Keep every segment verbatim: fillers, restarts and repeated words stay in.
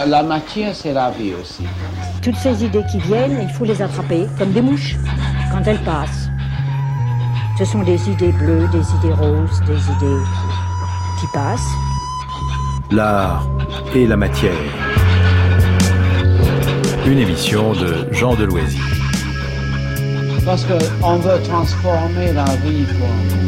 La matière, c'est la vie aussi. Toutes ces idées qui viennent, il faut les attraper, comme des mouches, quand elles passent. Ce sont des idées bleues, des idées roses, des idées qui passent. L'art et la matière. Une émission de Jean Deloisy. Parce qu'on veut transformer la vie, quoi.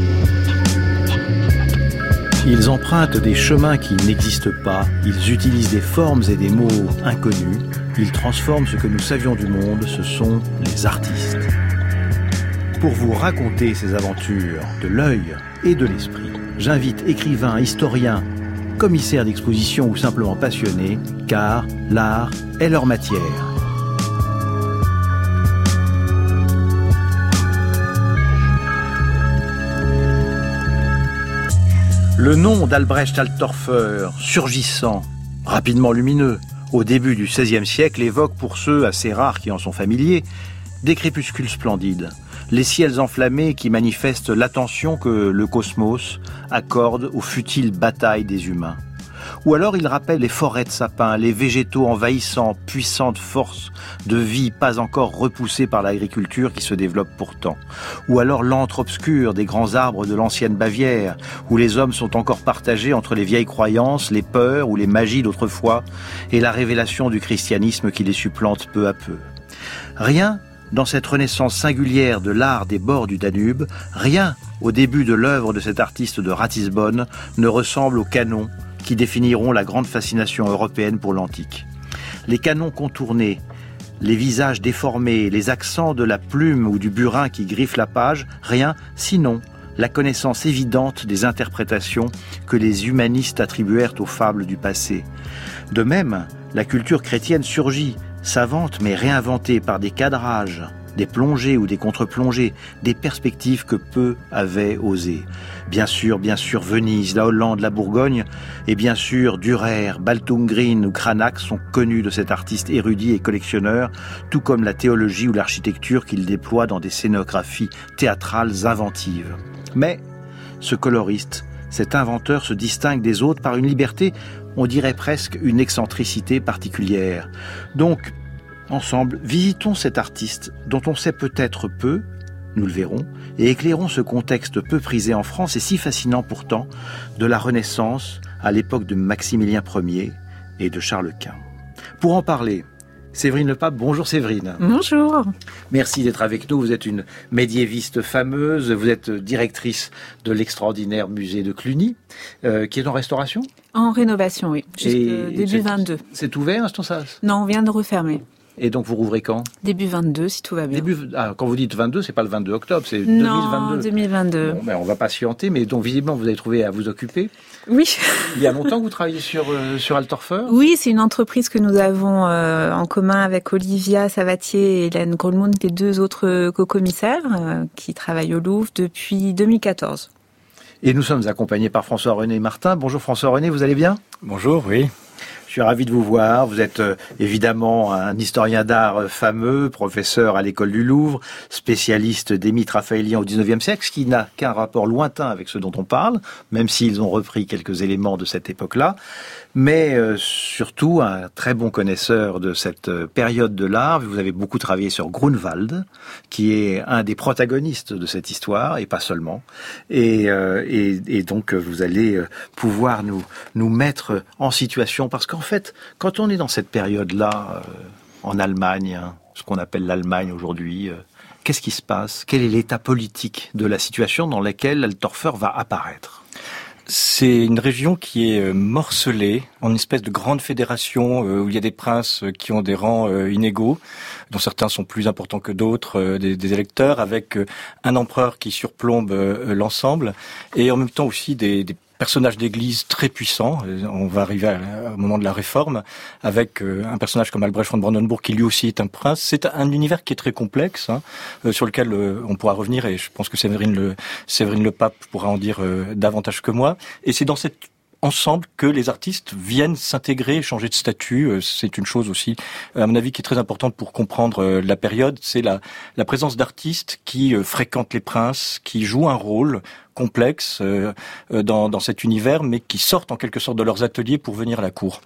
Ils empruntent des chemins qui n'existent pas, ils utilisent des formes et des mots inconnus, ils transforment ce que nous savions du monde, ce sont les artistes. Pour vous raconter ces aventures de l'œil et de l'esprit, j'invite écrivains, historiens, commissaires d'exposition ou simplement passionnés, car l'art est leur matière. Le nom d'Albrecht Altorfer, surgissant, rapidement lumineux, au début du seizième siècle, évoque pour ceux assez rares qui en sont familiers, des crépuscules splendides, les ciels enflammés qui manifestent l'attention que le cosmos accorde aux futiles batailles des humains. Ou alors il rappelle les forêts de sapins, les végétaux envahissants, puissantes forces de vie pas encore repoussées par l'agriculture qui se développe pourtant. Ou alors l'antre obscur des grands arbres de l'ancienne Bavière, où les hommes sont encore partagés entre les vieilles croyances, les peurs ou les magies d'autrefois, et la révélation du christianisme qui les supplante peu à peu. Rien dans cette renaissance singulière de l'art des bords du Danube, rien au début de l'œuvre de cet artiste de Ratisbonne ne ressemble aux canons qui définiront la grande fascination européenne pour l'antique. Les canons contournés, les visages déformés, les accents de la plume ou du burin qui griffent la page, rien sinon la connaissance évidente des interprétations que les humanistes attribuèrent aux fables du passé. De même, la culture chrétienne surgit, savante mais réinventée par des cadrages, des plongées ou des contre-plongées, des perspectives que peu avaient osées. Bien sûr, bien sûr, Venise, la Hollande, la Bourgogne, et bien sûr, Dürer, Baltungrin ou Cranach sont connus de cet artiste érudit et collectionneur, tout comme la théologie ou l'architecture qu'il déploie dans des scénographies théâtrales inventives. Mais ce coloriste, cet inventeur se distingue des autres par une liberté, on dirait presque une excentricité particulière. Donc, ensemble, visitons cet artiste dont on sait peut-être peu, nous le verrons, et éclairons ce contexte peu prisé en France et si fascinant pourtant de la Renaissance à l'époque de Maximilien Ier et de Charles Quint. Pour en parler, Séverine Lepape. Bonjour Séverine. Bonjour. Merci d'être avec nous. Vous êtes une médiéviste fameuse, vous êtes directrice de l'extraordinaire musée de Cluny, euh, qui est en restauration ? En rénovation, oui, jusqu'au début c'est, vingt-deux. C'est ouvert, est-ce que ça ? Non, on vient de refermer. Et donc vous rouvrez quand ? Début vingt-deux, si tout va bien. Début, ah, quand vous dites vingt-deux, c'est pas le vingt-deux octobre, c'est non, deux mille vingt-deux. deux mille vingt-deux. Bon, ben, on va patienter, mais donc visiblement vous avez trouvé à vous occuper. Oui. Il y a longtemps que vous travaillez sur, euh, sur Altorfer ? Oui, c'est une entreprise que nous avons euh, en commun avec Olivia Savatier et Hélène Grolmund, les deux autres co-commissaires euh, qui travaillent au Louvre depuis deux mille quatorze. Et nous sommes accompagnés par François-René Martin. Bonjour François-René, vous allez bien ? Bonjour, oui. Je suis ravi de vous voir. Vous êtes euh, évidemment un historien d'art euh, fameux, professeur à l'école du Louvre, spécialiste des mythes raphaéliens au dix-neuvième siècle, ce qui n'a qu'un rapport lointain avec ce dont on parle, même s'ils ont repris quelques éléments de cette époque-là. Mais euh, surtout un très bon connaisseur de cette euh, période de l'art. Vous avez beaucoup travaillé sur Grunewald, qui est un des protagonistes de cette histoire, et pas seulement. Et, euh, et, et donc vous allez euh, pouvoir nous, nous mettre en situation, parce qu'en En fait, quand on est dans cette période-là, euh, en Allemagne, hein, ce qu'on appelle l'Allemagne aujourd'hui, euh, qu'est-ce qui se passe ? Quel est l'état politique de la situation dans laquelle Altorfer va apparaître ? C'est une région qui est morcelée en une espèce de grande fédération euh, où il y a des princes qui ont des rangs euh, inégaux, dont certains sont plus importants que d'autres, euh, des, des électeurs, avec euh, un empereur qui surplombe euh, l'ensemble, et en même temps aussi des, des personnages d'église très puissants. On va arriver à, au moment de la Réforme avec euh, un personnage comme Albrecht von Brandenburg qui lui aussi est un prince. C'est un univers qui est très complexe, hein, euh, sur lequel euh, on pourra revenir, et je pense que Séverine Le, Séverine Lepape pourra en dire euh, davantage que moi. Et c'est dans cet ensemble que les artistes viennent s'intégrer, changer de statut. C'est une chose aussi, à mon avis, qui est très importante pour comprendre la période. C'est la, la présence d'artistes qui fréquentent les princes, qui jouent un rôle complexe dans, dans cet univers, mais qui sortent en quelque sorte de leurs ateliers pour venir à la cour.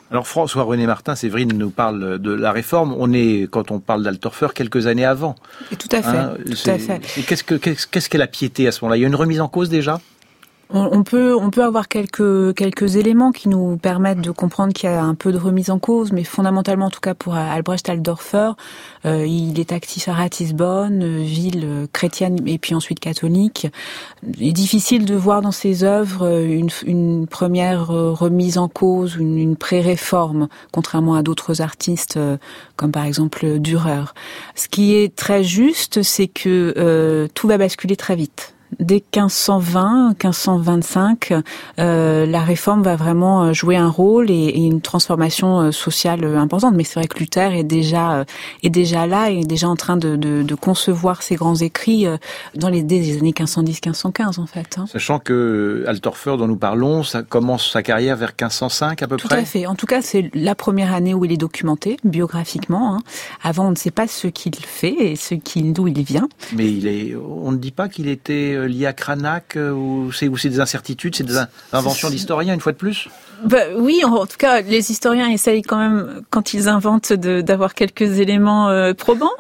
Alors François-René Martin, Séverine nous parle de la réforme. On est, quand on parle d'Altorfer, quelques années avant. Et tout à fait. Hein, tout à fait. Qu'est-ce que, qu'est-ce, qu'est-ce qu'est la piété à ce moment-là ? Il y a une remise en cause déjà ? On peut, on peut avoir quelques, quelques éléments qui nous permettent de comprendre qu'il y a un peu de remise en cause, mais fondamentalement, en tout cas pour Albrecht Altdorfer, euh, il est actif à Ratisbonne, ville chrétienne et puis ensuite catholique. Il est difficile de voir dans ses œuvres une, une première remise en cause, une, une pré-réforme, contrairement à d'autres artistes comme par exemple Dürer. Ce qui est très juste, c'est que euh, tout va basculer très vite. Dès quinze cent vingt, quinze cent vingt-cinq, euh, la réforme va vraiment jouer un rôle et, et une transformation sociale importante. Mais c'est vrai que Luther est déjà est déjà là et est déjà en train de, de, de concevoir ses grands écrits dans les, dès les années quinze cent dix, quinze cent quinze en fait. Hein. Sachant que Altdorfer, dont nous parlons, ça commence sa carrière vers quinze cent cinq à peu Tout près. Tout à fait. En tout cas, c'est la première année où il est documenté biographiquement. Hein. Avant, on ne sait pas ce qu'il fait et ce qu'il, d'où il vient. Mais il est, on ne dit pas qu'il était lié à Cranach, ou c'est, ou c'est des incertitudes, c'est des inventions d'historiens une fois de plus ? Bah, oui, en tout cas, les historiens essayent quand même, quand ils inventent, de, d'avoir quelques éléments euh, probants.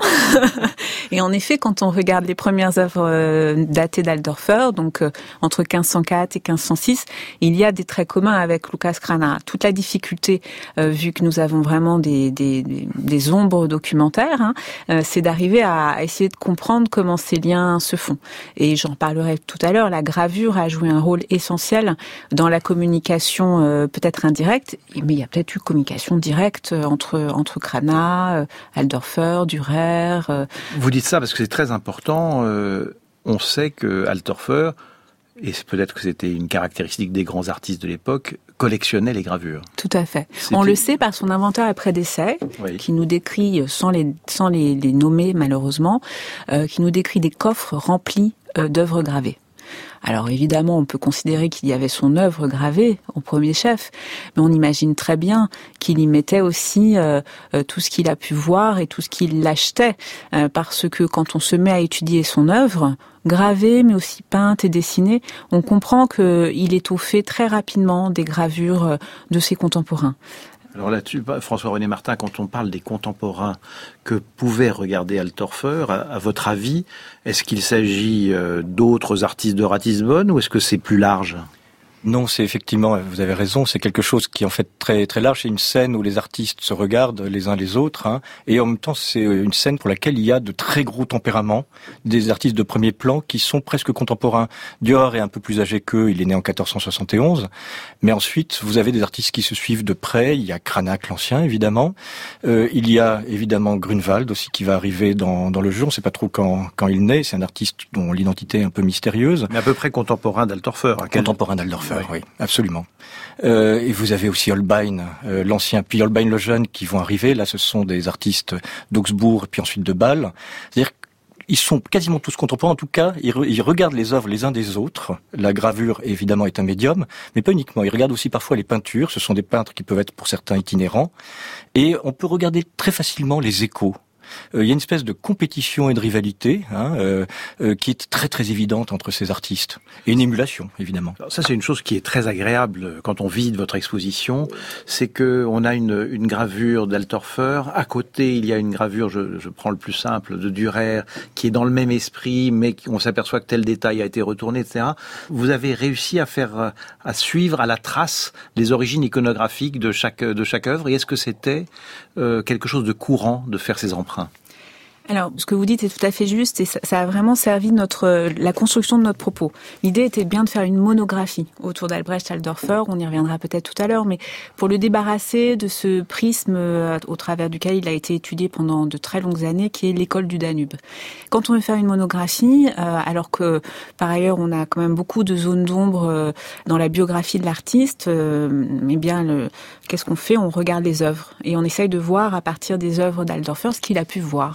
Et en effet, quand on regarde les premières œuvres euh, datées d'Altorfer, donc euh, entre quinze cent quatre et quinze cent six, il y a des traits communs avec Lucas Cranach. Toute la difficulté, euh, vu que nous avons vraiment des, des, des, des ombres documentaires, hein, euh, c'est d'arriver à, à essayer de comprendre comment ces liens se font. Et j'en parlerai tout à l'heure, la gravure a joué un rôle essentiel dans la communication euh, peut-être indirecte, mais il y a peut-être eu communication directe entre entre Cranach, Altdorfer, Dürer. Euh. Vous dites ça parce que c'est très important. Euh, on sait que Altdorfer, et c'est peut-être que c'était une caractéristique des grands artistes de l'époque, collectionnait les gravures. Tout à fait. C'était... On le sait par son inventaire après décès, oui. qui nous décrit, sans les sans les, les nommer malheureusement, euh, qui nous décrit des coffres remplis euh, d'œuvres gravées. Alors évidemment, on peut considérer qu'il y avait son œuvre gravée au premier chef, mais on imagine très bien qu'il y mettait aussi euh, euh, tout ce qu'il a pu voir et tout ce qu'il achetait, euh, parce que quand on se met à étudier son œuvre, gravée, mais aussi peinte et dessinée, on comprend qu'il étoffait très rapidement des gravures de ses contemporains. Alors là-dessus, François-René Martin, quand on parle des contemporains que pouvait regarder Altdorfer, à, à votre avis, est-ce qu'il s'agit euh, d'autres artistes de Ratisbonne ou est-ce que c'est plus large ? Non, c'est effectivement, vous avez raison, c'est quelque chose qui est en fait très très large. C'est une scène où les artistes se regardent les uns les autres, hein, et en même temps c'est une scène pour laquelle il y a de très gros tempéraments, des artistes de premier plan qui sont presque contemporains. Dürer est un peu plus âgé qu'eux, il est né en quatorze cent soixante et onze, mais ensuite vous avez des artistes qui se suivent de près. Il y a Cranach l'ancien évidemment, euh, il y a évidemment Grunewald aussi qui va arriver dans dans le jeu. On ne sait pas trop quand quand il naît. C'est un artiste dont l'identité est un peu mystérieuse. Mais à peu près contemporain d'Altorfer. Hein, contemporain d'Altorfer. Oui. oui, absolument. Euh, et vous avez aussi Holbein, euh, l'ancien, puis Holbein le jeune, qui vont arriver. Là, ce sont des artistes d'Augsbourg, puis ensuite de Bâle. C'est-à-dire qu'ils sont quasiment tous contemporains. En tout cas, ils, re- ils regardent les œuvres les uns des autres. La gravure, évidemment, est un médium, mais pas uniquement. Ils regardent aussi parfois les peintures. Ce sont des peintres qui peuvent être, pour certains, itinérants. Et on peut regarder très facilement les échos. Il euh, y a une espèce de compétition et de rivalité hein, euh, euh, qui est très très évidente entre ces artistes. Et une émulation, évidemment. Alors ça, c'est une chose qui est très agréable quand on visite votre exposition, c'est que on a une, une gravure d'Altorfer. À côté, il y a une gravure, je, je prends le plus simple, de Dürer, qui est dans le même esprit, mais on s'aperçoit que tel détail a été retourné, et cetera. Vous avez réussi à faire, à suivre à la trace les origines iconographiques de chaque de chaque œuvre. Et est-ce que c'était euh, quelque chose de courant de faire ces emprunts ? Alors, ce que vous dites est tout à fait juste et ça, ça a vraiment servi notre la construction de notre propos. L'idée était bien de faire une monographie autour d'Albrecht Altdorfer, on y reviendra peut-être tout à l'heure, mais pour le débarrasser de ce prisme au travers duquel il a été étudié pendant de très longues années, qui est l'école du Danube. Quand on veut faire une monographie, euh, alors que par ailleurs on a quand même beaucoup de zones d'ombre euh, dans la biographie de l'artiste, euh, eh bien, le, qu'est-ce qu'on fait ? On regarde les œuvres et on essaye de voir à partir des œuvres d'Altorfer ce qu'il a pu voir.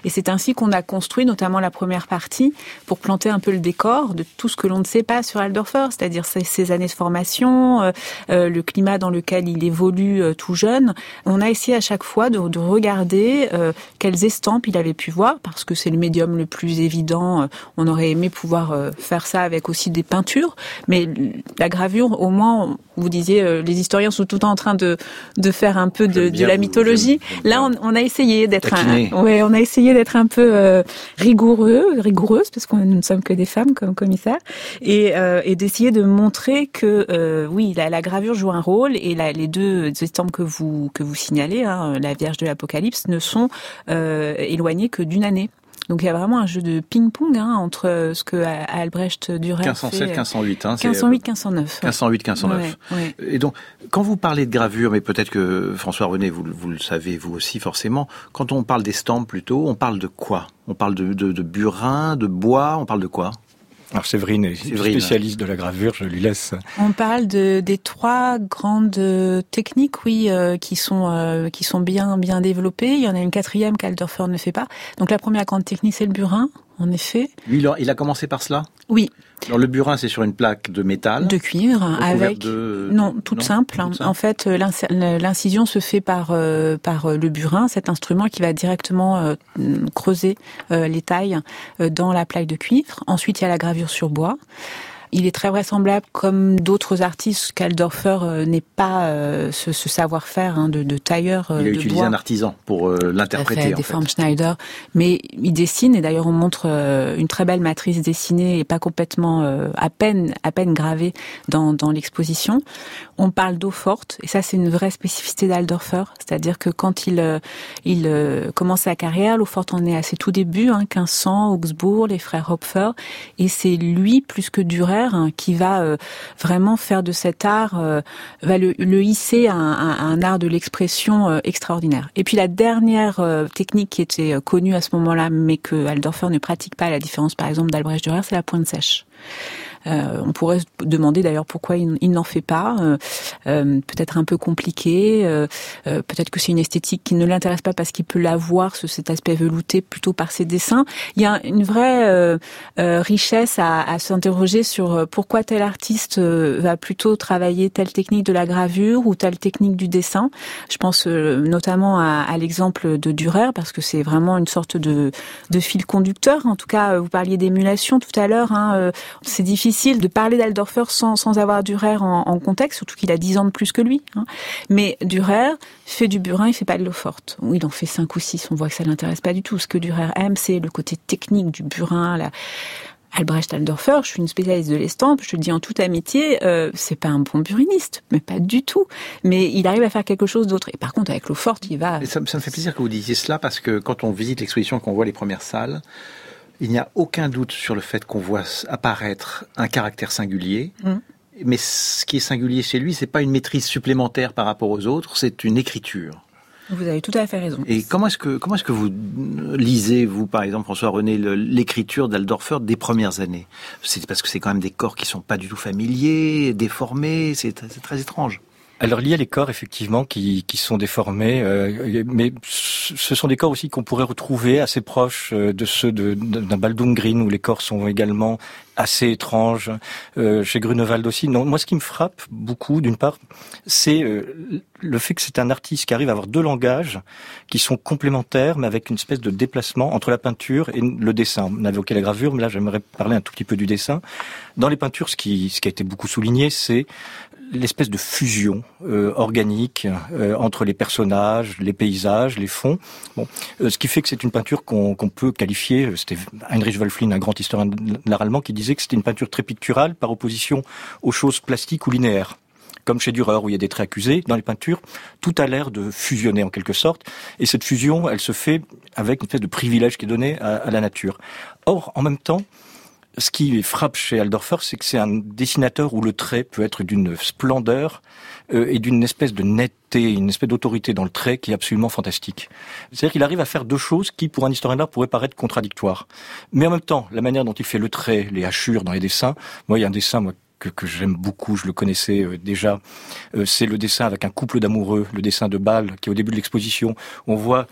Et c'est ainsi qu'on a construit notamment la première partie pour planter un peu le décor de tout ce que l'on ne sait pas sur Alderfer, c'est-à-dire ses, ses années de formation, euh, euh, le climat dans lequel il évolue euh, tout jeune. On a essayé à chaque fois de, de regarder euh, quelles estampes il avait pu voir, parce que c'est le médium le plus évident. On aurait aimé pouvoir euh, faire ça avec aussi des peintures, mais la gravure, au moins, vous disiez, euh, les historiens sont tout le temps en train de, de faire un peu de, de la mythologie. Là, on, on a essayé d'être un, ouais, on a essayé d'être un peu euh, rigoureux, rigoureuse, parce que nous ne sommes que des femmes comme commissaires, et, euh, et d'essayer de montrer que euh, oui, la, la gravure joue un rôle, et la, les deux estampes que vous que vous signalez, hein, la Vierge de l'Apocalypse, ne sont euh, éloignées que d'une année. Donc il y a vraiment un jeu de ping-pong hein, entre ce que Albrecht Dürer quinze cent sept, fait, quinze cent huit, hein, quinze cent huit, quinze cent neuf. quinze cent huit, quinze cent neuf. Ouais, ouais. Et donc, quand vous parlez de gravure, mais peut-être que François René, vous, vous le savez vous aussi forcément, quand on parle d'estampes plutôt, on parle de quoi? On parle de, de, de burin, de bois, on parle de quoi? Alors Séverine est Séverine. spécialiste de la gravure, je lui laisse. On parle de des trois grandes techniques, oui, euh, qui sont euh, qui sont bien bien développées. Il y en a une quatrième qu'Alderfer ne fait pas. Donc la première grande technique, c'est le burin, en effet. Lui, il a, il a commencé par cela? Oui. Alors le burin, c'est sur une plaque de métal, de cuivre, avec de... non toute non, simple. toute simple. En fait, l'incision se fait par euh, par le burin, cet instrument qui va directement euh, creuser euh, les tailles euh, dans la plaque de cuivre. Ensuite, il y a la gravure sur bois. Il est très vraisemblable, comme d'autres artistes, qu'Alderfer euh, n'ait pas euh, ce, ce savoir-faire hein, de, de tailleur euh, il a de utilisé bois. un artisan pour euh, l'interpréter. Fait, en des fait. formes Schneider, mais il dessine et d'ailleurs on montre euh, une très belle matrice dessinée et pas complètement euh, à peine à peine gravée dans dans l'exposition. On parle d'eau forte et ça c'est une vraie spécificité d'Alderfer, c'est-à-dire que quand il euh, il euh, commence sa carrière, l'eau forte en est à ses tout débuts, hein, quinze cents, Augsbourg, les frères Hopfer, et c'est lui plus que Dürer hein, qui va euh, vraiment faire de cet art, euh, va le, le hisser à un, à un art de l'expression euh, extraordinaire. Et puis la dernière euh, technique qui était euh, connue à ce moment-là, mais que Alderfer ne pratique pas, à la différence par exemple d'Albrecht Dürer, c'est la pointe sèche. Euh, on pourrait se demander d'ailleurs pourquoi il, il n'en fait pas. Euh, euh, peut-être un peu compliqué. Euh, euh, peut-être que c'est une esthétique qui ne l'intéresse pas parce qu'il peut l'avoir, ce, cet aspect velouté, plutôt par ses dessins. Il y a une vraie euh, euh, richesse à, à s'interroger sur pourquoi tel artiste euh, va plutôt travailler telle technique de la gravure ou telle technique du dessin. Je pense euh, notamment à, à l'exemple de Dürer parce que c'est vraiment une sorte de, de fil conducteur. En tout cas, vous parliez d'émulation tout à l'heure. Hein, euh, c'est difficile de parler d'Alderfer sans, sans avoir Dürer en, en contexte, surtout qu'il a dix ans de plus que lui. Hein. Mais Dürer fait du burin, il fait pas de l'eau forte. Ou il en fait cinq ou six, on voit que ça l'intéresse pas du tout. Ce que Dürer aime, c'est le côté technique du burin, la... Albrecht Alderfer, je suis une spécialiste de l'estampe, je te le dis en toute amitié, euh, c'est pas un bon buriniste, mais pas du tout. Mais il arrive à faire quelque chose d'autre. Et par contre, avec l'eau forte, il va... Et ça, ça me fait plaisir que vous disiez cela, parce que quand on visite l'exposition, qu'on voit les premières salles, il n'y a aucun doute sur le fait qu'on voit apparaître un caractère singulier. Mmh. Mais ce qui est singulier chez lui, c'est pas une maîtrise supplémentaire par rapport aux autres, c'est une écriture. Vous avez tout à fait raison. Et comment est-ce que comment est-ce que vous lisez, vous par exemple, François René, le, l'écriture d'Alderfer des premières années? C'est parce que c'est quand même des corps qui sont pas du tout familiers, déformés, c'est, c'est très étrange. Alors il y a les corps effectivement qui, qui sont déformés, euh, mais ce sont des corps aussi qu'on pourrait retrouver assez proches de ceux de, d'un Baldung Green où les corps sont également assez étranges. Euh, chez Grunewald aussi. Non, moi ce qui me frappe beaucoup, d'une part, c'est euh, le fait que c'est un artiste qui arrive à avoir deux langages qui sont complémentaires, mais avec une espèce de déplacement entre la peinture et le dessin. On a évoqué la gravure, mais là j'aimerais parler un tout petit peu du dessin. Dans les peintures, ce qui, ce qui a été beaucoup souligné, c'est l'espèce de fusion euh, organique euh, entre les personnages, les paysages, les fonds. Bon, euh, ce qui fait que c'est une peinture qu'on, qu'on peut qualifier. C'était Heinrich Wölfflin, un grand historien de l'art allemand, qui disait que c'était une peinture très picturale par opposition aux choses plastiques ou linéaires. Comme chez Dürer, où il y a des traits accusés, dans les peintures, tout a l'air de fusionner en quelque sorte. Et cette fusion, elle se fait avec une espèce de privilège qui est donné à, à la nature. Or, en même temps, ce qui frappe chez Alderfer, c'est que c'est un dessinateur où le trait peut être d'une splendeur euh, et d'une espèce de netteté, une espèce d'autorité dans le trait qui est absolument fantastique. C'est-à-dire qu'il arrive à faire deux choses qui, pour un historien d'art, pourraient paraître contradictoires. Mais en même temps, la manière dont il fait le trait, les hachures dans les dessins, moi, il y a un dessin, moi, que, que j'aime beaucoup, je le connaissais euh, déjà, euh, c'est le dessin avec un couple d'amoureux, le dessin de Bâle, qui est au début de l'exposition. On voit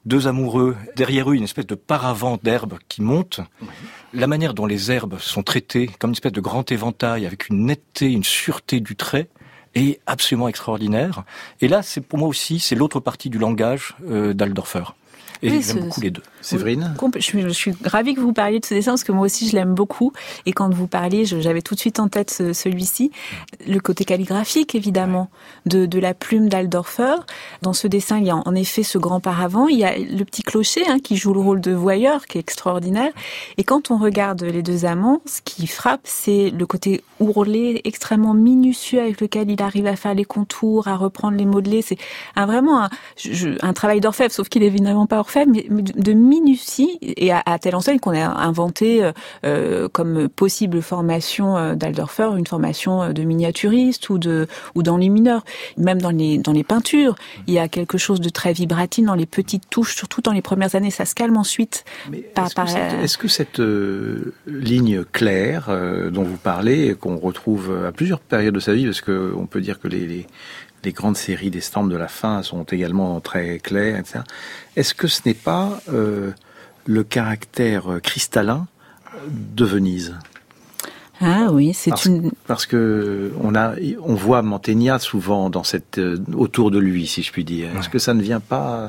deux amoureux, derrière eux une espèce de paravent d'herbes qui monte. Oui. La manière dont les herbes sont traitées comme une espèce de grand éventail avec une netteté, une sûreté du trait est absolument extraordinaire. Et là, c'est pour moi aussi, c'est l'autre partie du langage euh, d'Alsdorfer. Et oui, j'aime beaucoup les deux. Séverine ? Je suis, je suis ravie que vous parliez de ce dessin parce que moi aussi je l'aime beaucoup. Et quand vous parliez, je, j'avais tout de suite en tête ce, celui-ci. Le côté calligraphique, évidemment, de, de la plume d'Alsdorfer. Dans ce dessin, il y a en effet ce grand paravent. Il y a le petit clocher hein, qui joue le rôle de voyeur, qui est extraordinaire. Et quand on regarde les deux amants, ce qui frappe, c'est le côté ourlé, extrêmement minutieux avec lequel il arrive à faire les contours, à reprendre les modelés. C'est un, vraiment un, je, un travail d'orfèvre, sauf qu'il est évidemment pas orfèvre, mais de minutie, et à, à telle enseigne qu'on a inventé euh, comme possible formation d'Alsdorfer, une formation de miniaturiste ou de ou d'enlumineur. Même dans les dans les peintures, il y a quelque chose de très vibratine dans les petites touches, surtout dans les premières années. Ça se calme ensuite. Mais par, est-ce, par, que cette, est-ce que cette euh, ligne claire euh, dont vous parlez, qu'on retrouve à plusieurs périodes de sa vie, parce que on peut dire que les, les les grandes séries d'estampes de la fin sont également très claires, et cetera. Est-ce que ce n'est pas euh, le caractère cristallin de Venise ? Ah oui, c'est parce, une... Parce que on a, on voit Mantegna souvent dans cette, euh, autour de lui, si je puis dire. Est-ce ouais. que ça ne vient pas...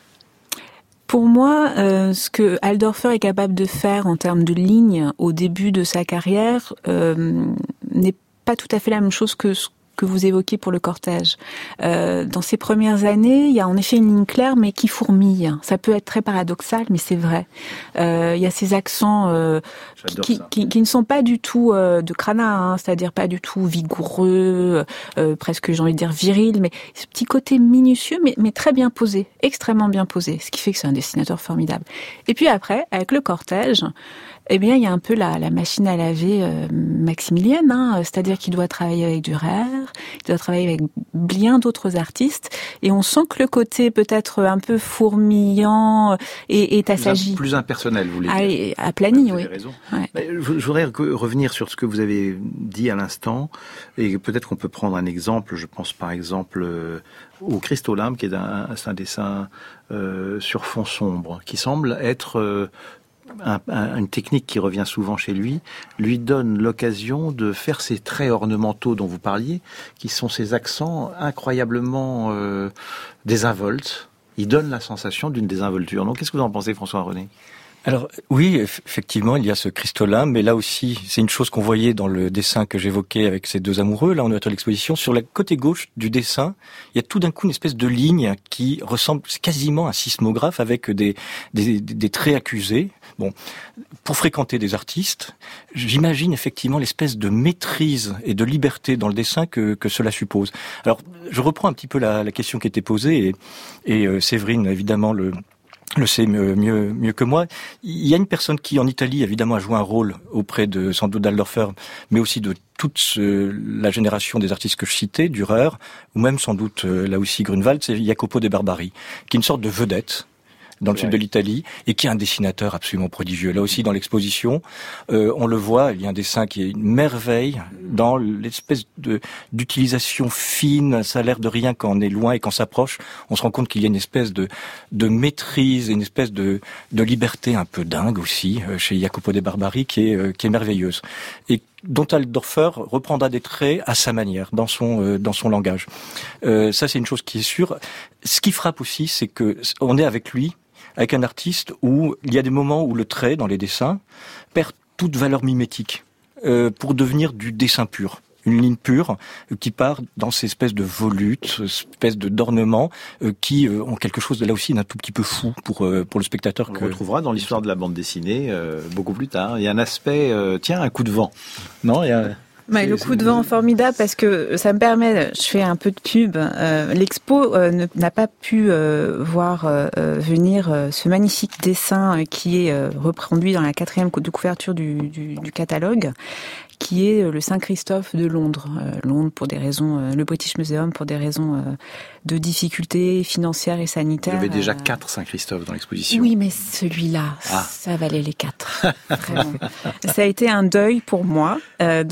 Pour moi, euh, ce que Alsdorfer est capable de faire en termes de ligne au début de sa carrière euh, n'est pas tout à fait la même chose que ce que vous évoquez pour le cortège. Euh, dans ces premières années, il y a en effet une ligne claire, mais qui fourmille. Ça peut être très paradoxal, mais c'est vrai. Euh, il y a ces accents euh, qui, qui, qui ne sont pas du tout euh, de crana, hein, c'est-à-dire pas du tout vigoureux, euh, presque j'ai envie de dire viril, mais ce petit côté minutieux, mais, mais très bien posé, extrêmement bien posé, ce qui fait que c'est un dessinateur formidable. Et puis après, avec le cortège, eh bien, il y a un peu la, la machine à laver euh, maximilienne, hein, c'est-à-dire qu'il doit travailler avec Dürer, il doit travailler avec bien d'autres artistes, et on sent que le côté peut-être un peu fourmillant est, est assagi. Plus impersonnel, vous voulez dire. À, aplani, vous oui. Avez raison. Ouais. Je, je voudrais revenir sur ce que vous avez dit à l'instant, et peut-être qu'on peut prendre un exemple. Je pense par exemple euh, au Christ Olympe, qui est un, un dessin euh, sur fond sombre, qui semble être... Euh, Un, un, une technique qui revient souvent chez lui, lui donne l'occasion de faire ces traits ornementaux dont vous parliez, qui sont ces accents incroyablement euh, désinvoltes. Il donne la sensation d'une désinvolture. Donc, qu'est-ce que vous en pensez, François-René ? Alors oui, effectivement, il y a ce Christ Olympe, mais là aussi, c'est une chose qu'on voyait dans le dessin que j'évoquais avec ces deux amoureux, là, en ouverture de l'exposition. Sur la côté gauche du dessin, il y a tout d'un coup une espèce de ligne qui ressemble quasiment à un sismographe avec des, des, des traits accusés. Bon, pour fréquenter des artistes, j'imagine effectivement l'espèce de maîtrise et de liberté dans le dessin que, que cela suppose. Alors, je reprends un petit peu la, la question qui était posée, et, et euh, Séverine, évidemment, le... le sait mieux, mieux, mieux que moi. Il y a une personne qui, en Italie, évidemment, a joué un rôle auprès de, sans doute, d'Alsdorfer, mais aussi de toute ce, la génération des artistes que je citais, Dürer, ou même, sans doute, là aussi, Grunewald, c'est Jacopo de Barbari, qui est une sorte de vedette dans le ouais. sud de l'Italie, et qui est un dessinateur absolument prodigieux. Là aussi, dans l'exposition, euh, on le voit, il y a un dessin qui est une merveille dans l'espèce de d'utilisation fine. Ça a l'air de rien quand on est loin, et quand on s'approche, on se rend compte qu'il y a une espèce de de maîtrise, une espèce de de liberté un peu dingue aussi euh, chez Jacopo de Barbari, qui est euh, qui est merveilleuse, et dont Alsdorfer reprendra des traits à sa manière, dans son euh, dans son langage. Euh, ça, c'est une chose qui est sûre. Ce qui frappe aussi, c'est que on est avec lui, avec un artiste où il y a des moments où le trait, dans les dessins, perd toute valeur mimétique euh, pour devenir du dessin pur. Une ligne pure euh, qui part dans ces espèces de volutes, espèces de d'ornements euh, qui euh, ont quelque chose de là aussi d'un tout petit peu fou pour euh, pour le spectateur. On que... le retrouvera dans l'histoire de la bande dessinée euh, beaucoup plus tard. Il y a un aspect, euh, tiens, un coup de vent. Non, il y a... Ouais, le coup de vent formidable, parce que ça me permet, je fais un peu de pub, euh, l'expo euh, ne, n'a pas pu euh, voir euh, venir euh, ce magnifique dessin qui est euh, reproduit dans la quatrième de couverture du, du, du catalogue, qui est le Saint-Christophe de Londres. Euh, Londres pour des raisons, euh, le British Museum pour des raisons euh, de difficultés financières et sanitaires. Il y avait déjà euh... quatre Saint-Christophe dans l'exposition. Oui, mais celui-là, ah. ça valait les quatre. Vraiment. Ça a été un deuil pour moi. Euh, donc,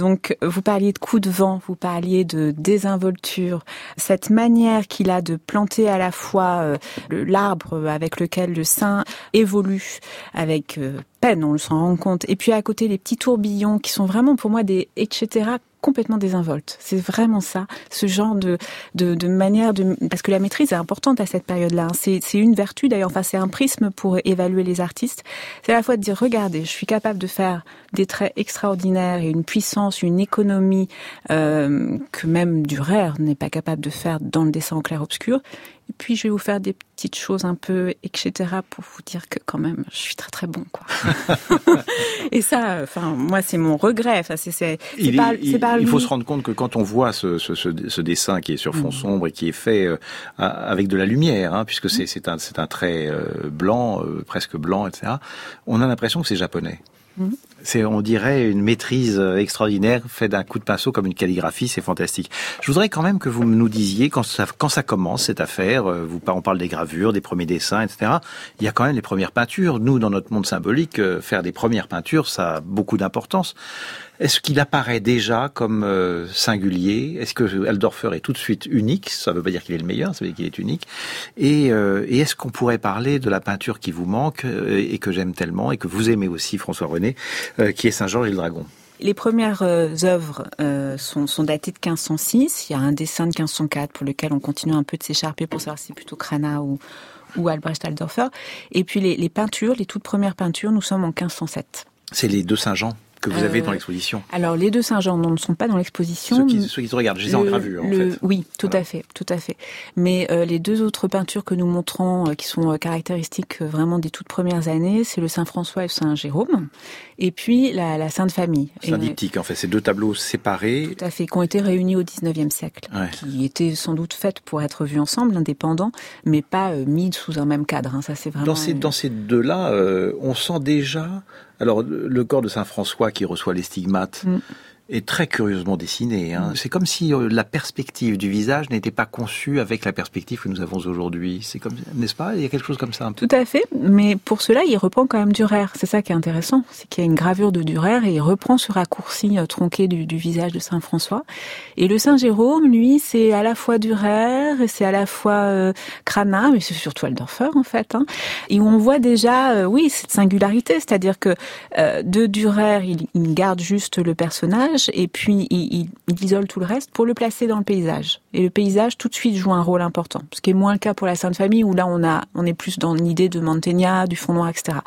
vous parliez de coups de vent, vous parliez de désinvolture, cette manière qu'il a de planter à la fois euh, l'arbre avec lequel le saint évolue, avec euh, peine, on le s'en rend compte, et puis à côté les petits tourbillons qui sont vraiment pour moi des et cetera complètement désinvoltes. C'est vraiment ça, ce genre de, de, de manière de... Parce que la maîtrise est importante à cette période-là. Hein. C'est, c'est une vertu, d'ailleurs, enfin c'est un prisme pour évaluer les artistes. C'est à la fois de dire, regardez, je suis capable de faire des traits extraordinaires et une puissance, une économie euh, que même Dürer n'est pas capable de faire dans le dessin au clair-obscur. Et puis, je vais vous faire des petites choses un peu, et cetera, pour vous dire que quand même, je suis très très bon, quoi. Et ça, enfin, moi, c'est mon regret. Enfin, c'est, c'est, c'est il, pas, il, c'est pas il faut lui. se rendre compte que quand on voit ce, ce, ce, ce dessin qui est sur fond mmh. sombre et qui est fait euh, avec de la lumière, hein, puisque c'est, c'est un, c'est un trait euh, blanc, euh, presque blanc, et cetera, on a l'impression que c'est japonais. Mmh. C'est, on dirait, une maîtrise extraordinaire faite d'un coup de pinceau comme une calligraphie, c'est fantastique. Je voudrais quand même que vous nous disiez, quand ça, quand ça commence, cette affaire, vous, on parle des gravures, des premiers dessins, et cetera, il y a quand même les premières peintures. Nous, dans notre monde symbolique, faire des premières peintures, ça a beaucoup d'importance. Est-ce qu'il apparaît déjà comme euh, singulier ? Est-ce que Altorfer est tout de suite unique ? Ça ne veut pas dire qu'il est le meilleur, ça veut dire qu'il est unique. Et, euh, et est-ce qu'on pourrait parler de la peinture qui vous manque euh, et que j'aime tellement et que vous aimez aussi, François René, euh, qui est Saint-Georges et le Dragon ? Les premières euh, œuvres euh, sont, sont datées de quinze cent six. Il y a un dessin de quinze cent quatre pour lequel on continue un peu de s'écharper pour savoir si c'est plutôt Cranach ou, ou Albrecht Altorfer. Et puis les, les peintures, les toutes premières peintures, nous sommes en quinze cent sept. C'est les deux Saint-Jean que vous avez euh, dans l'exposition. Alors, les deux Saint-Jean ne sont pas dans l'exposition. Ceux qui, ceux qui se regardent, je les ai en gravure, en le, fait. Oui, tout voilà. à fait, tout à fait. Mais euh, les deux autres peintures que nous montrons, euh, qui sont euh, caractéristiques euh, vraiment des toutes premières années, c'est le Saint-François et le Saint-Jérôme, et puis la, la Sainte Famille. C'est un diptyque, en fait, c'est deux tableaux séparés. Tout à fait, qui ont été réunis au dix-neuvième siècle, ouais. qui étaient sans doute faits pour être vus ensemble, indépendants, mais pas euh, mis sous un même cadre. Hein. Ça, c'est vraiment. Dans ces, une... dans ces deux-là, euh, on sent déjà. Alors, le corps de Saint-François qui reçoit les stigmates mm. est très curieusement dessiné. Hein. Mm. C'est comme si euh, la perspective du visage n'était pas conçue avec la perspective que nous avons aujourd'hui. C'est comme, n'est-ce pas ? Il y a quelque chose comme ça un peu. Tout à fait, mais pour cela, il reprend quand même Dürer. C'est ça qui est intéressant, c'est qu'il y a une gravure de Dürer et il reprend ce raccourci euh, tronqué du, du visage de Saint-François. Et le Saint-Jérôme, lui, c'est à la fois Dürer et c'est à la fois euh, Cranach, mais c'est surtout Altorfer en fait. Hein, et où on voit déjà, euh, oui, cette singularité, c'est-à-dire que euh, de Dürer, il, il garde juste le personnage et puis il, il, il isole tout le reste pour le placer dans le paysage. Et le paysage tout de suite joue un rôle important, ce qui est moins le cas pour la Sainte Famille où là on a, on est plus dans l'idée de Mantegna, du fond noir, et cetera.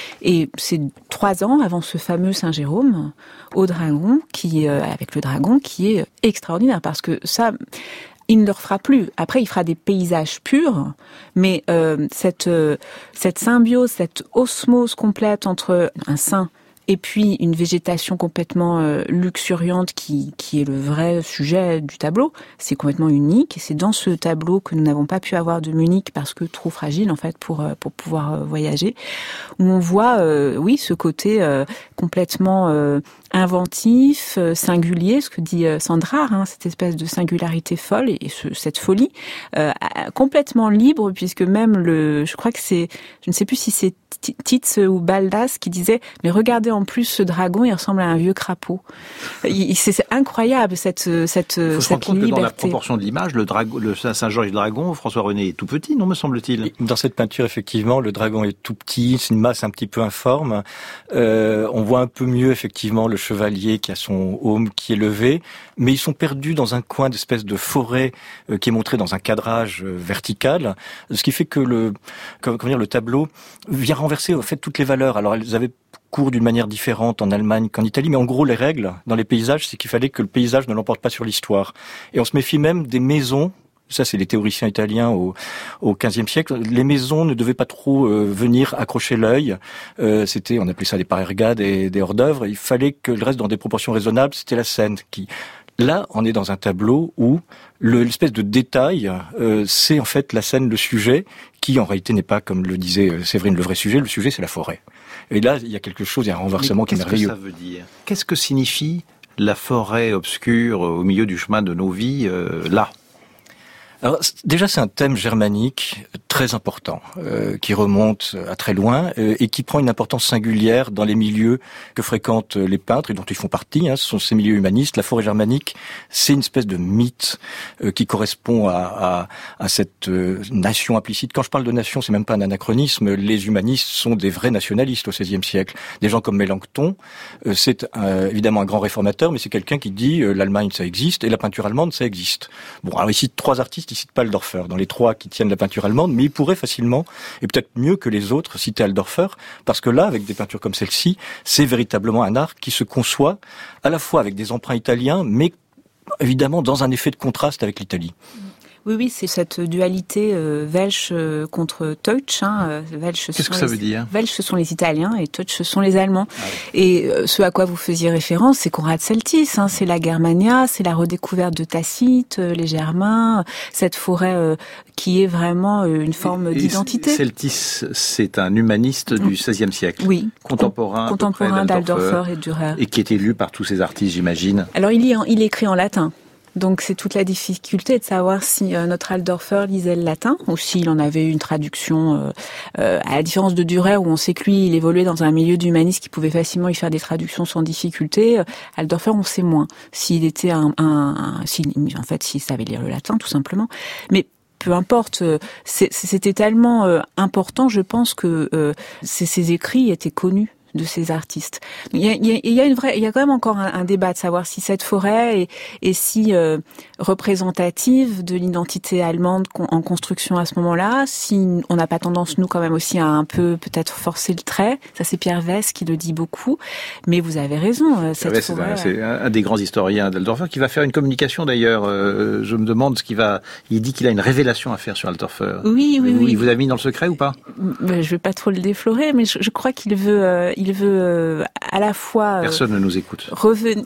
Et c'est trois ans avant ce fameux Saint-Jérôme au Dragon, qui euh, avec le Dragon, qui est extraordinaire parce que ça. Il ne le refera plus. Après, il fera des paysages purs, mais euh, cette euh, cette symbiose, cette osmose complète entre un saint et puis une végétation complètement euh, luxuriante qui qui est le vrai sujet du tableau, c'est complètement unique et c'est dans ce tableau que nous n'avons pas pu avoir de Munich parce que trop fragile en fait pour euh, pour pouvoir euh, voyager, où on voit euh, oui ce côté euh, complètement euh, inventif, euh, singulier, ce que dit euh, Sandra, hein, cette espèce de singularité folle et, et ce, cette folie euh, complètement libre puisque même le, je crois que c'est, je ne sais plus si c'est Titz ou Baldas qui disait mais regardez en plus ce dragon, il ressemble à un vieux crapaud. Il, c'est, c'est incroyable cette cette il faut cette se rendre compte liberté. Que dans la proportion de l'image, le dragon, le Saint-Georges et le Dragon, François René est tout petit, non me semble-t-il. Dans cette peinture, effectivement, le dragon est tout petit, c'est une masse un petit peu informe. Euh, on voit un peu mieux effectivement le chevalier qui a son aume qui est levé, mais ils sont perdus dans un coin d'espèce de forêt euh, qui est montré dans un cadrage euh, vertical, ce qui fait que le comment dire le tableau vient renverser en fait toutes les valeurs. Alors elles avaient cours d'une manière différente en Allemagne qu'en Italie, mais en gros les règles dans les paysages, c'est qu'il fallait que le paysage ne l'emporte pas sur l'histoire. Et on se méfie même des maisons. Ça, c'est les théoriciens italiens au, au quinzième siècle. Les maisons ne devaient pas trop euh, venir accrocher l'œil. Euh, c'était, on appelait ça des parergas, des, des hors-d'œuvre. Il fallait que le reste dans des proportions raisonnables. C'était la scène qui. Là, on est dans un tableau où le, l'espèce de détail, euh, c'est en fait la scène, le sujet, qui en réalité n'est pas, comme le disait Séverine, le vrai sujet. Le sujet, c'est la forêt. Et là, il y a quelque chose, il y a un renversement qui est merveilleux. Qu'est-ce que ça veut dire ? Qu'est-ce que signifie la forêt obscure au milieu du chemin de nos vies, euh, là ? Alors, déjà, c'est un thème germanique très important, euh, qui remonte à très loin euh, et qui prend une importance singulière dans les milieux que fréquentent les peintres et dont ils font partie. Hein, ce sont ces milieux humanistes. La forêt germanique, c'est une espèce de mythe euh, qui correspond à, à, à cette euh, nation implicite. Quand je parle de nation, c'est même pas un anachronisme. Les humanistes sont des vrais nationalistes au seizième siècle. Des gens comme Mélenchon, euh, c'est euh, évidemment un grand réformateur, mais c'est quelqu'un qui dit euh, l'Allemagne, ça existe, et la peinture allemande, ça existe. Bon, alors il cite trois artistes, il cite pas Altdorfer, dans les trois qui tiennent la peinture allemande, mais il pourrait facilement, et peut-être mieux que les autres, citer Altdorfer, parce que là, avec des peintures comme celle-ci, c'est véritablement un art qui se conçoit à la fois avec des emprunts italiens, mais évidemment dans un effet de contraste avec l'Italie. Oui, oui, c'est cette dualité euh, Welsch euh, contre Teutsch. Hein, euh, Welsch, Qu'est-ce que ça les, veut dire ? Welsch, ce sont les Italiens et Teutsch, ce sont les Allemands. Ah oui. Et euh, ce à quoi vous faisiez référence, c'est Konrad Celtis. Hein, c'est la Germania, c'est la redécouverte de Tacite, euh, les Germains, cette forêt euh, qui est vraiment euh, une forme et, d'identité. Et Celtis, c'est un humaniste du seizième siècle. Oui. Contemporain, Contemporain d'Altdorfer et Dürer. Et qui est lu par tous ces artistes, j'imagine. Alors, il, est en, il écrit en latin. Donc c'est toute la difficulté de savoir si euh, notre Altdorfer lisait le latin ou s'il en avait une traduction, euh, euh, à la différence de Dürer où on sait que lui il évoluait dans un milieu d'humanistes qui pouvait facilement y faire des traductions sans difficulté. Euh, Altdorfer on sait moins s'il était un, un, un s'il, en fait s'il savait lire le latin tout simplement. Mais peu importe, c'était tellement euh, important, je pense que euh, ces, ces écrits étaient connus de ces artistes. Il y a, il y a, il y a une vraie, il y a quand même encore un, un débat de savoir si cette forêt est, est si euh, représentative de l'identité allemande en construction à ce moment-là, si on n'a pas tendance, nous, quand même aussi à un peu peut-être forcer le trait. Ça, c'est Pierre Wess qui le dit beaucoup. Mais vous avez raison. Cette ouais, forêt, c'est, un, c'est un des grands historiens d'Altdorfer qui va faire une communication d'ailleurs. Euh, je me demande ce qu'il va. Il dit qu'il a une révélation à faire sur Altdorfer. Oui, oui, vous, oui. Il vous a mis dans le secret ou pas ? Ben, je vais pas trop le déflorer, mais je, je crois qu'il veut. Euh, il veut euh, à la fois... Euh, Personne ne nous écoute. Revenir...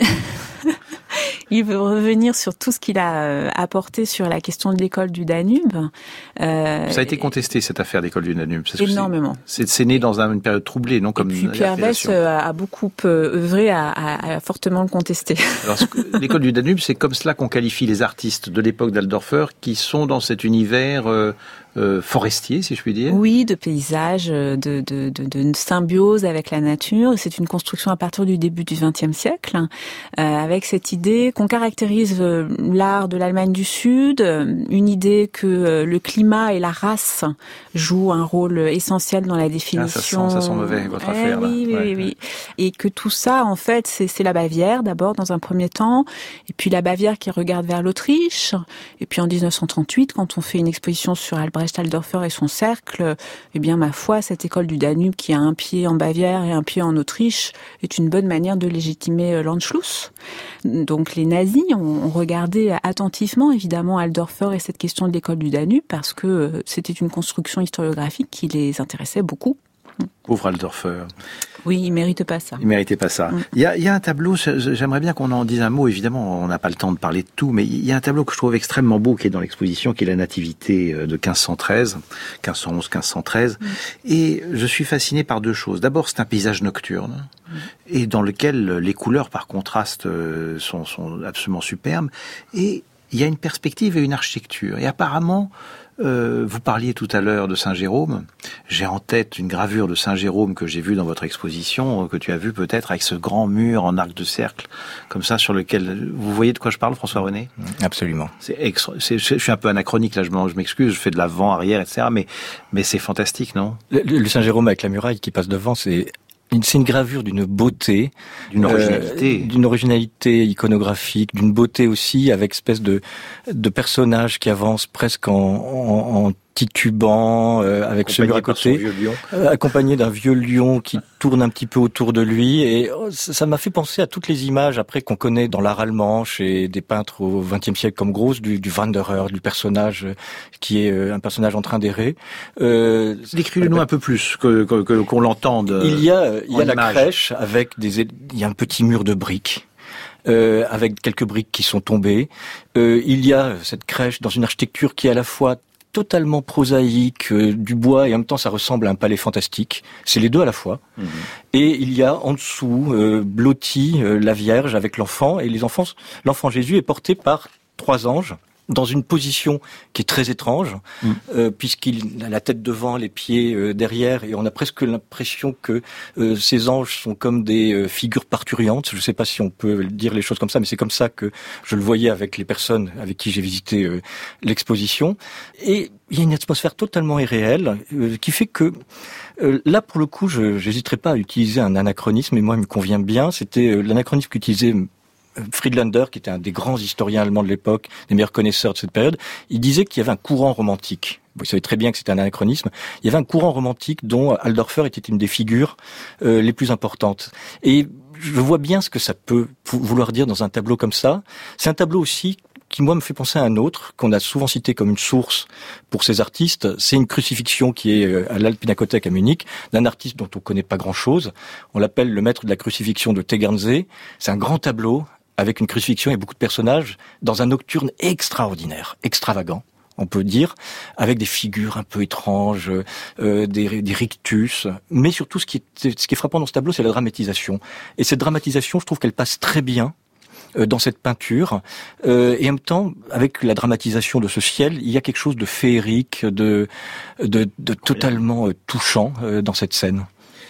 Il veut revenir sur tout ce qu'il a euh, apporté sur la question de l'école du Danube. Euh, Ça a été contesté, cette affaire d'école du Danube. C'est énormément. C'est, c'est né dans une période troublée, non ? Comme et puis Pierre Wess a beaucoup œuvré à, à, à fortement le contester. Alors, l'école du Danube, c'est comme cela qu'on qualifie les artistes de l'époque d'Altdorfer qui sont dans cet univers euh, euh, forestier, si je puis dire. Oui, de paysage, de, de, de, de symbiose avec la nature. C'est une construction à partir du début du vingtième siècle, euh, avec cette idée qu'on caractérise l'art de l'Allemagne du Sud, une idée que le climat et la race jouent un rôle essentiel dans la définition. Ah, ça sent, ça sent mauvais, votre eh affaire, là. Oui, oui, ouais, oui, oui. Et que tout ça, en fait, c'est, c'est la Bavière, d'abord, dans un premier temps, et puis la Bavière qui regarde vers l'Autriche, et puis en dix-neuf cent trente-huit, quand on fait une exposition sur Albrecht Altdorfer et son cercle, eh bien, ma foi, cette école du Danube qui a un pied en Bavière et un pied en Autriche est une bonne manière de légitimer l'Anschluss. Donc, les nazis ont regardé attentivement, évidemment, Altdorfer et cette question de l'école du Danube parce que c'était une construction historiographique qui les intéressait beaucoup. Pauvre Altdorfer. Oui, il mérite pas ça. Il méritait pas ça. Mm. Il y a, il y a un tableau, j'aimerais bien qu'on en dise un mot, évidemment, on n'a pas le temps de parler de tout, mais il y a un tableau que je trouve extrêmement beau qui est dans l'exposition, qui est la Nativité de quinze cent treize, quinze cent onze, quinze cent treize. Mm. Et je suis fasciné par deux choses. D'abord, c'est un paysage nocturne, mm. et dans lequel les couleurs, par contraste, sont, sont absolument superbes. Et il y a une perspective et une architecture. Et apparemment, Euh, vous parliez tout à l'heure de Saint-Jérôme. J'ai en tête une gravure de Saint-Jérôme que j'ai vue dans votre exposition, que tu as vue peut-être avec ce grand mur en arc de cercle, comme ça, sur lequel... Vous voyez de quoi je parle, François-René ? Absolument. C'est extra... c'est, je suis un peu anachronique, là, je m'excuse, je fais de l'avant, arrière, et cetera. Mais, mais c'est fantastique, non ? Le, le Saint-Jérôme avec la muraille qui passe devant, c'est... C'est une gravure d'une beauté, d'une originalité, euh, d'une originalité iconographique, d'une beauté aussi, avec espèce de de personnages qui avancent presque en, en, en titubant, euh, avec ce mur à côté, euh, accompagné d'un vieux lion qui tourne un petit peu autour de lui. Et oh, ça m'a fait penser à toutes les images après qu'on connaît dans l'art allemand, chez des peintres au vingtième siècle comme Gross, du, du Wanderer, du personnage qui est euh, un personnage en train d'errer. Euh, Décris-le-nous euh, un peu plus, que, que, que qu'on l'entende. Il y a, il y a la crèche avec des, il y a un petit mur de briques. Euh, avec quelques briques qui sont tombées. Euh, il y a cette crèche dans une architecture qui est à la fois totalement prosaïque, euh, du bois, et en même temps ça ressemble à un palais fantastique. C'est les deux à la fois. Mmh. Et il y a en dessous, euh, blotti, euh, la Vierge avec l'enfant, et les enfants, l'enfant Jésus est porté par trois anges, dans une position qui est très étrange, mmh. euh, puisqu'il a la tête devant, les pieds euh, derrière, et on a presque l'impression que euh, ces anges sont comme des euh, figures parturiantes. Je ne sais pas si on peut dire les choses comme ça, mais c'est comme ça que je le voyais avec les personnes avec qui j'ai visité euh, l'exposition. Et il y a une atmosphère totalement irréelle euh, qui fait que euh, là, pour le coup, je n'hésiterai pas à utiliser un anachronisme, et moi, il me convient bien. C'était euh, l'anachronisme qu'utilisait Friedlander, qui était un des grands historiens allemands de l'époque, des meilleurs connaisseurs de cette période. Il disait qu'il y avait un courant romantique. Vous savez très bien que c'était un anachronisme. Il y avait un courant romantique dont Alldorfer était une des figures euh, les plus importantes. Et je vois bien ce que ça peut vouloir dire dans un tableau comme ça. C'est un tableau aussi qui, moi, me fait penser à un autre, qu'on a souvent cité comme une source pour ces artistes. C'est une crucifixion qui est à l'Alpinakothek à Munich, d'un artiste dont on connaît pas grand-chose. On l'appelle le maître de la crucifixion de Tegernsee. C'est un grand tableau avec une crucifixion et beaucoup de personnages dans un nocturne extraordinaire, extravagant, on peut dire, avec des figures un peu étranges, euh, des, des rictus. Mais surtout, ce qui est, ce qui est frappant dans ce tableau, c'est la dramatisation. Et cette dramatisation, je trouve qu'elle passe très bien dans cette peinture, euh, et en même temps, avec la dramatisation de ce ciel, il y a quelque chose de féerique, de, de, de totalement euh, touchant euh, dans cette scène.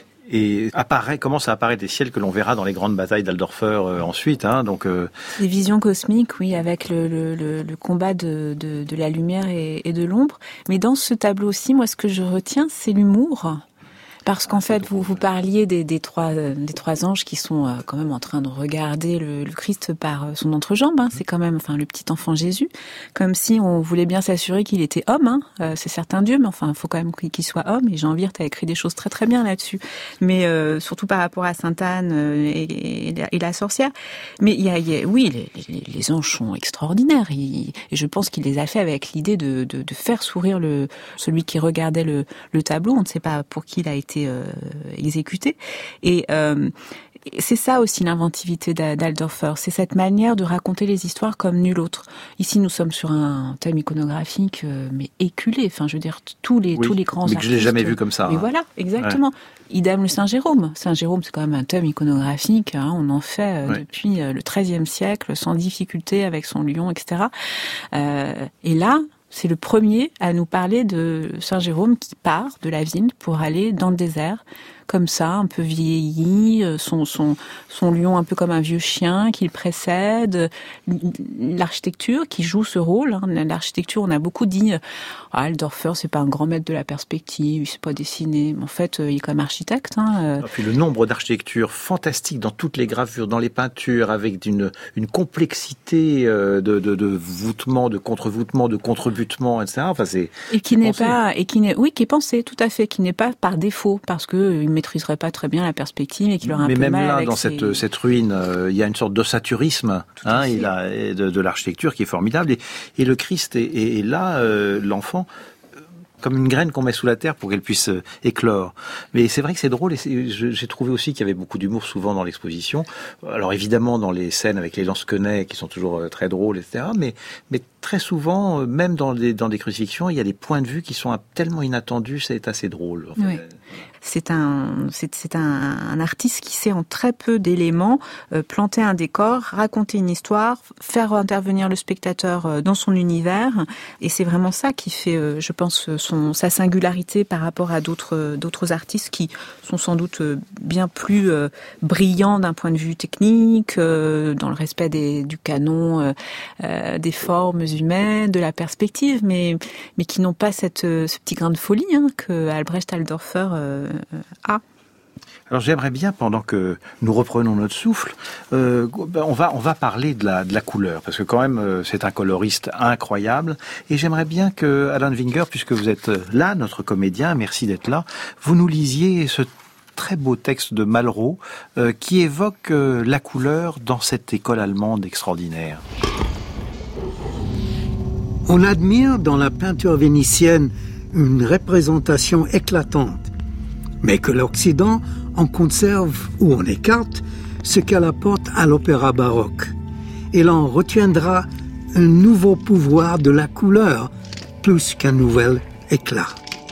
Et apparaît, commence à apparaître des ciels que l'on verra dans les grandes batailles d'Alldorfer euh, ensuite. Hein, donc, euh... des visions cosmiques, oui, avec le, le, le, le combat de, de, de la lumière et, et de l'ombre. Mais dans ce tableau aussi, moi, ce que je retiens, c'est l'humour. Parce qu'en fait, vous vous parliez des, des trois des trois anges qui sont euh, quand même en train de regarder le, le Christ par euh, son entrejambe. Hein. C'est quand même, enfin, le petit enfant Jésus, comme si on voulait bien s'assurer qu'il était homme. Hein. Euh, c'est certain Dieu, mais enfin, il faut quand même qu'il soit homme. Et Jean Wirth a écrit des choses très très bien là-dessus. Mais euh, surtout par rapport à Sainte Anne euh, et, et, et la sorcière. Mais il y a, il y a oui, les, les, les anges sont extraordinaires. Il, et je pense qu'il les a fait avec l'idée de, de, de faire sourire le celui qui regardait le, le tableau. On ne sait pas pour qui il a été Euh, exécuté. Et euh, c'est ça aussi l'inventivité d'Alldorfer, c'est cette manière de raconter les histoires comme nul autre. Ici, nous sommes sur un thème iconographique, euh, mais éculé. Enfin, je veux dire, tous les oui, tous les grands mais artistes. Que je l'ai jamais vu comme ça. Mais hein. voilà, exactement. Ouais. Idem le Saint-Jérôme. Saint-Jérôme, c'est quand même un thème iconographique. Hein, on en fait euh, ouais. depuis euh, le treizième siècle, sans difficulté, avec son lion, et cetera. Euh, et là, c'est le premier à nous parler de Saint-Jérôme qui part de la ville pour aller dans le désert, comme ça, un peu vieilli, son, son, son lion un peu comme un vieux chien qui le précède, l'architecture qui joue ce rôle. Hein. L'architecture, on a beaucoup dit, ah, Alldorfer, c'est pas un grand maître de la perspective, il sait pas dessiner, mais en fait, il est quand même architecte. Hein. Et puis le nombre d'architectures fantastiques dans toutes les gravures, dans les peintures, avec une, une complexité de, de, de voûtement, de contre-voûtement, de contre-butement, et cetera. Enfin, c'est, et qui n'est pensé. pas, et qui n'est, oui, qui est pensé, tout à fait, qui n'est pas par défaut, parce que il maîtriserait pas très bien la perspective et qu'il aurait un mais peu mal même là, avec dans ses... cette, cette ruine, euh, il y a une sorte d'ossaturisme, hein, il a, de, de l'architecture qui est formidable. Et, et le Christ est, est, est là, euh, l'enfant, comme une graine qu'on met sous la terre pour qu'elle puisse euh, éclore. Mais c'est vrai que c'est drôle, et c'est, je, j'ai trouvé aussi qu'il y avait beaucoup d'humour souvent dans l'exposition. Alors évidemment dans les scènes avec les lance-quenets qui sont toujours euh, très drôles, et cetera. Mais, mais très souvent, euh, même dans des, dans des crucifixions, il y a des points de vue qui sont tellement inattendus, c'est assez drôle. En fait. Oui. C'est un, c'est, c'est un, un artiste qui sait en très peu d'éléments euh, planter un décor, raconter une histoire, faire intervenir le spectateur euh, dans son univers, et c'est vraiment ça qui fait, euh, je pense, son sa singularité par rapport à d'autres euh, d'autres artistes qui sont sans doute euh, bien plus euh, brillants d'un point de vue technique, euh, dans le respect des, du canon, euh, euh, des formes humaines, de la perspective, mais mais qui n'ont pas cette ce petit grain de folie hein, que Albrecht Alldorfer euh, a. Alors j'aimerais bien, pendant que nous reprenons notre souffle, euh, on va on va parler de la de la couleur, parce que quand même euh, c'est un coloriste incroyable, et j'aimerais bien que Alan Winger, puisque vous êtes là, notre comédien, merci d'être là, vous nous lisiez ce très beau texte de Malraux euh, qui évoque euh, la couleur dans cette école allemande extraordinaire. On admire dans la peinture vénitienne une représentation éclatante, mais que l'Occident en conserve ou en écarte ce qu'elle apporte à l'opéra baroque. Et l'on retiendra un nouveau pouvoir de la couleur plus qu'un nouvel éclat.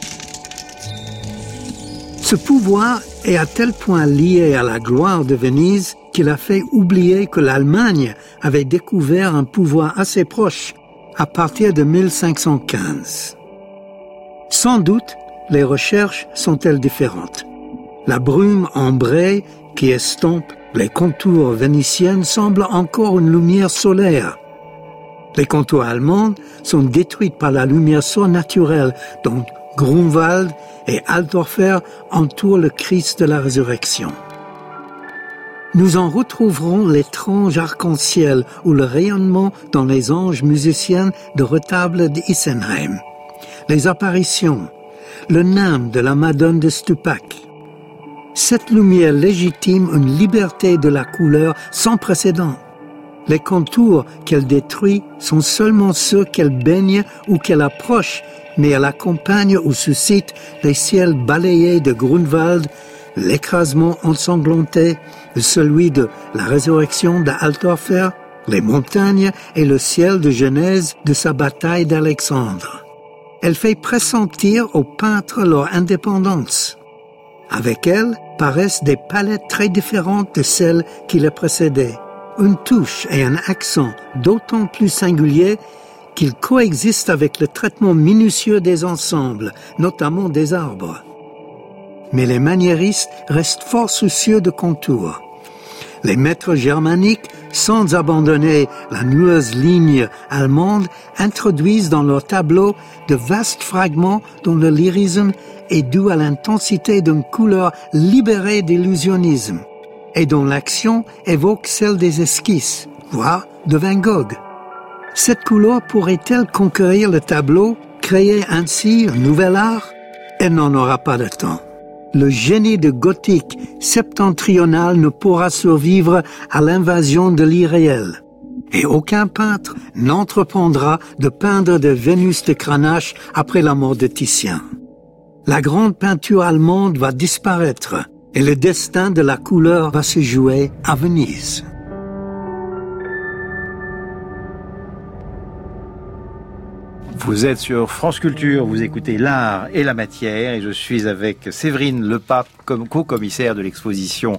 Ce pouvoir est à tel point lié à la gloire de Venise qu'il a fait oublier que l'Allemagne avait découvert un pouvoir assez proche à partir de mille cinq cent quinze. Sans doute, les recherches sont-elles différentes. La brume ambrée qui estompe les contours vénitiennes semble encore une lumière solaire. Les contours allemands sont détruits par la lumière surnaturelle dont Grunwald et Altdorfer entourent le Christ de la résurrection. Nous en retrouverons l'étrange arc-en-ciel ou le rayonnement dans les anges musiciens de retable d'Issenheim, les apparitions, le nymphe de la Madone de Stupak. Cette lumière légitime une liberté de la couleur sans précédent. Les contours qu'elle détruit sont seulement ceux qu'elle baigne ou qu'elle approche, mais elle accompagne ou suscite les ciels balayés de Grunwald, l'écrasement ensanglanté de celui de la résurrection d'Altdorfer, les montagnes et le ciel de Genèse de sa bataille d'Alexandre. Elle fait pressentir aux peintres leur indépendance. Avec elle paraissent des palettes très différentes de celles qui les précédaient. Une touche et un accent d'autant plus singuliers qu'ils coexistent avec le traitement minutieux des ensembles, notamment des arbres. Mais les maniéristes restent fort soucieux de contours. Les maîtres germaniques, sans abandonner la nueuse ligne allemande, introduisent dans leurs tableaux de vastes fragments dont le lyrisme est dû à l'intensité d'une couleur libérée d'illusionnisme et dont l'action évoque celle des esquisses, voire de Van Gogh. Cette couleur pourrait-elle conquérir le tableau, créer ainsi un nouvel art? Elle n'en aura pas de temps. Le génie de gothique septentrional ne pourra survivre à l'invasion de l'irréel. Et aucun peintre n'entreprendra de peindre de Vénus de Cranach après la mort de Titien. La grande peinture allemande va disparaître et le destin de la couleur va se jouer à Venise. Vous êtes sur France Culture, vous écoutez l'art et la matière et je suis avec Séverine Lepape, comme co-commissaire de l'exposition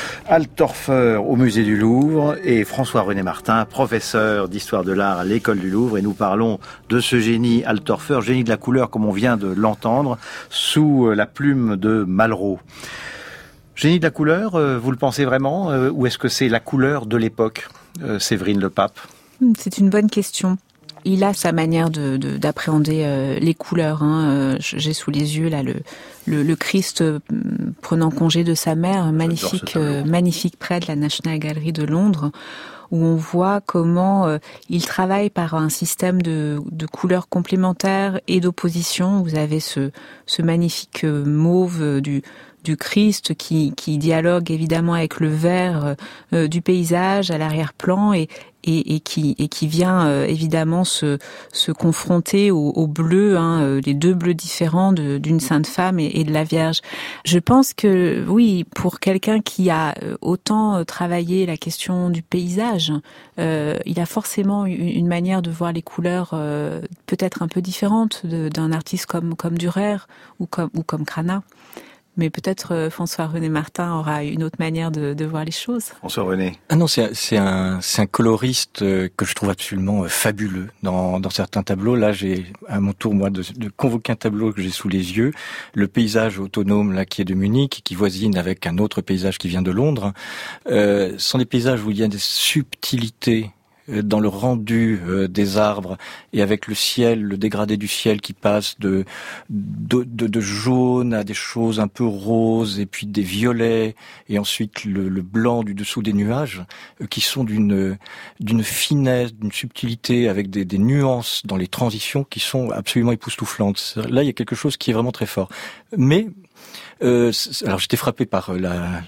Altdorfer au musée du Louvre et François-René Martin, professeur d'histoire de l'art à l'école du Louvre, et nous parlons de ce génie Altdorfer, génie de la couleur comme on vient de l'entendre, sous la plume de Malraux. Génie de la couleur, vous le pensez vraiment, ou est-ce que c'est la couleur de l'époque, Séverine Lepape? C'est une bonne question. Il a sa manière de, de, d'appréhender euh, les couleurs. Hein. Euh, j'ai sous les yeux là le, le, le Christ euh, prenant congé de sa mère, magnifique, euh, magnifique près de la National Gallery de Londres, où on voit comment euh, il travaille par un système de, de couleurs complémentaires et d'opposition. Vous avez ce, ce magnifique euh, mauve euh, du du Christ qui, qui dialogue évidemment avec le vert euh, du paysage à l'arrière-plan et, et, et, qui, et qui vient euh, évidemment se, se confronter au, au bleu, hein, les deux bleus différents de, d'une Sainte Femme et, et de la Vierge. Je pense que oui, pour quelqu'un qui a autant travaillé la question du paysage, euh, il a forcément une, une manière de voir les couleurs euh, peut-être un peu différente de, d'un artiste comme, comme Dürer ou comme, ou comme Cranach. Mais peut-être euh, François-René Martin aura une autre manière de, de voir les choses. François-René. Ah non, c'est, c'est un, c'est un coloriste euh, que je trouve absolument euh, fabuleux dans, dans certains tableaux. Là, j'ai à mon tour moi de, de convoquer un tableau que j'ai sous les yeux, le paysage autonome là qui est de Munich, qui voisine avec un autre paysage qui vient de Londres. Euh, ce sont des paysages où il y a des subtilités dans le rendu euh, des arbres et avec le ciel, le dégradé du ciel qui passe de, de, de, de jaune à des choses un peu roses et puis des violets et ensuite le, le blanc du dessous des nuages euh, qui sont d'une, d'une finesse, d'une subtilité avec des, des nuances dans les transitions qui sont absolument époustouflantes. Là, il y a quelque chose qui est vraiment très fort. Mais Euh, alors j'étais frappé par la,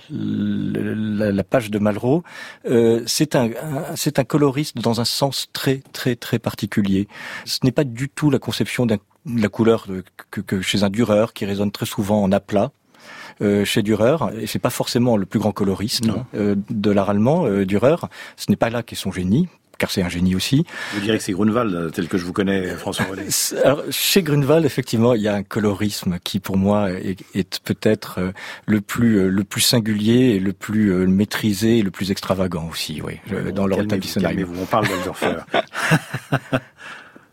la, la page de Malraux. Euh, c'est un, un, c'est un coloriste dans un sens très très très particulier. Ce n'est pas du tout la conception d'un, de la couleur de, que, que chez un Dürer qui résonne très souvent en aplat. Euh, chez Dürer, et c'est pas forcément le plus grand coloriste hein, euh, de l'art allemand, euh, Dürer. Ce n'est pas là qu'est son génie, car c'est un génie aussi. Vous direz que c'est Grunwald, tel que je vous connais, François-René. Alors, chez Grunwald, effectivement, il y a un colorisme qui, pour moi, est, est peut-être le plus le plus singulier et le plus maîtrisé et le plus extravagant aussi, oui, bon, dans leur établissement. Calmez-vous, on parle d'Altdorfer.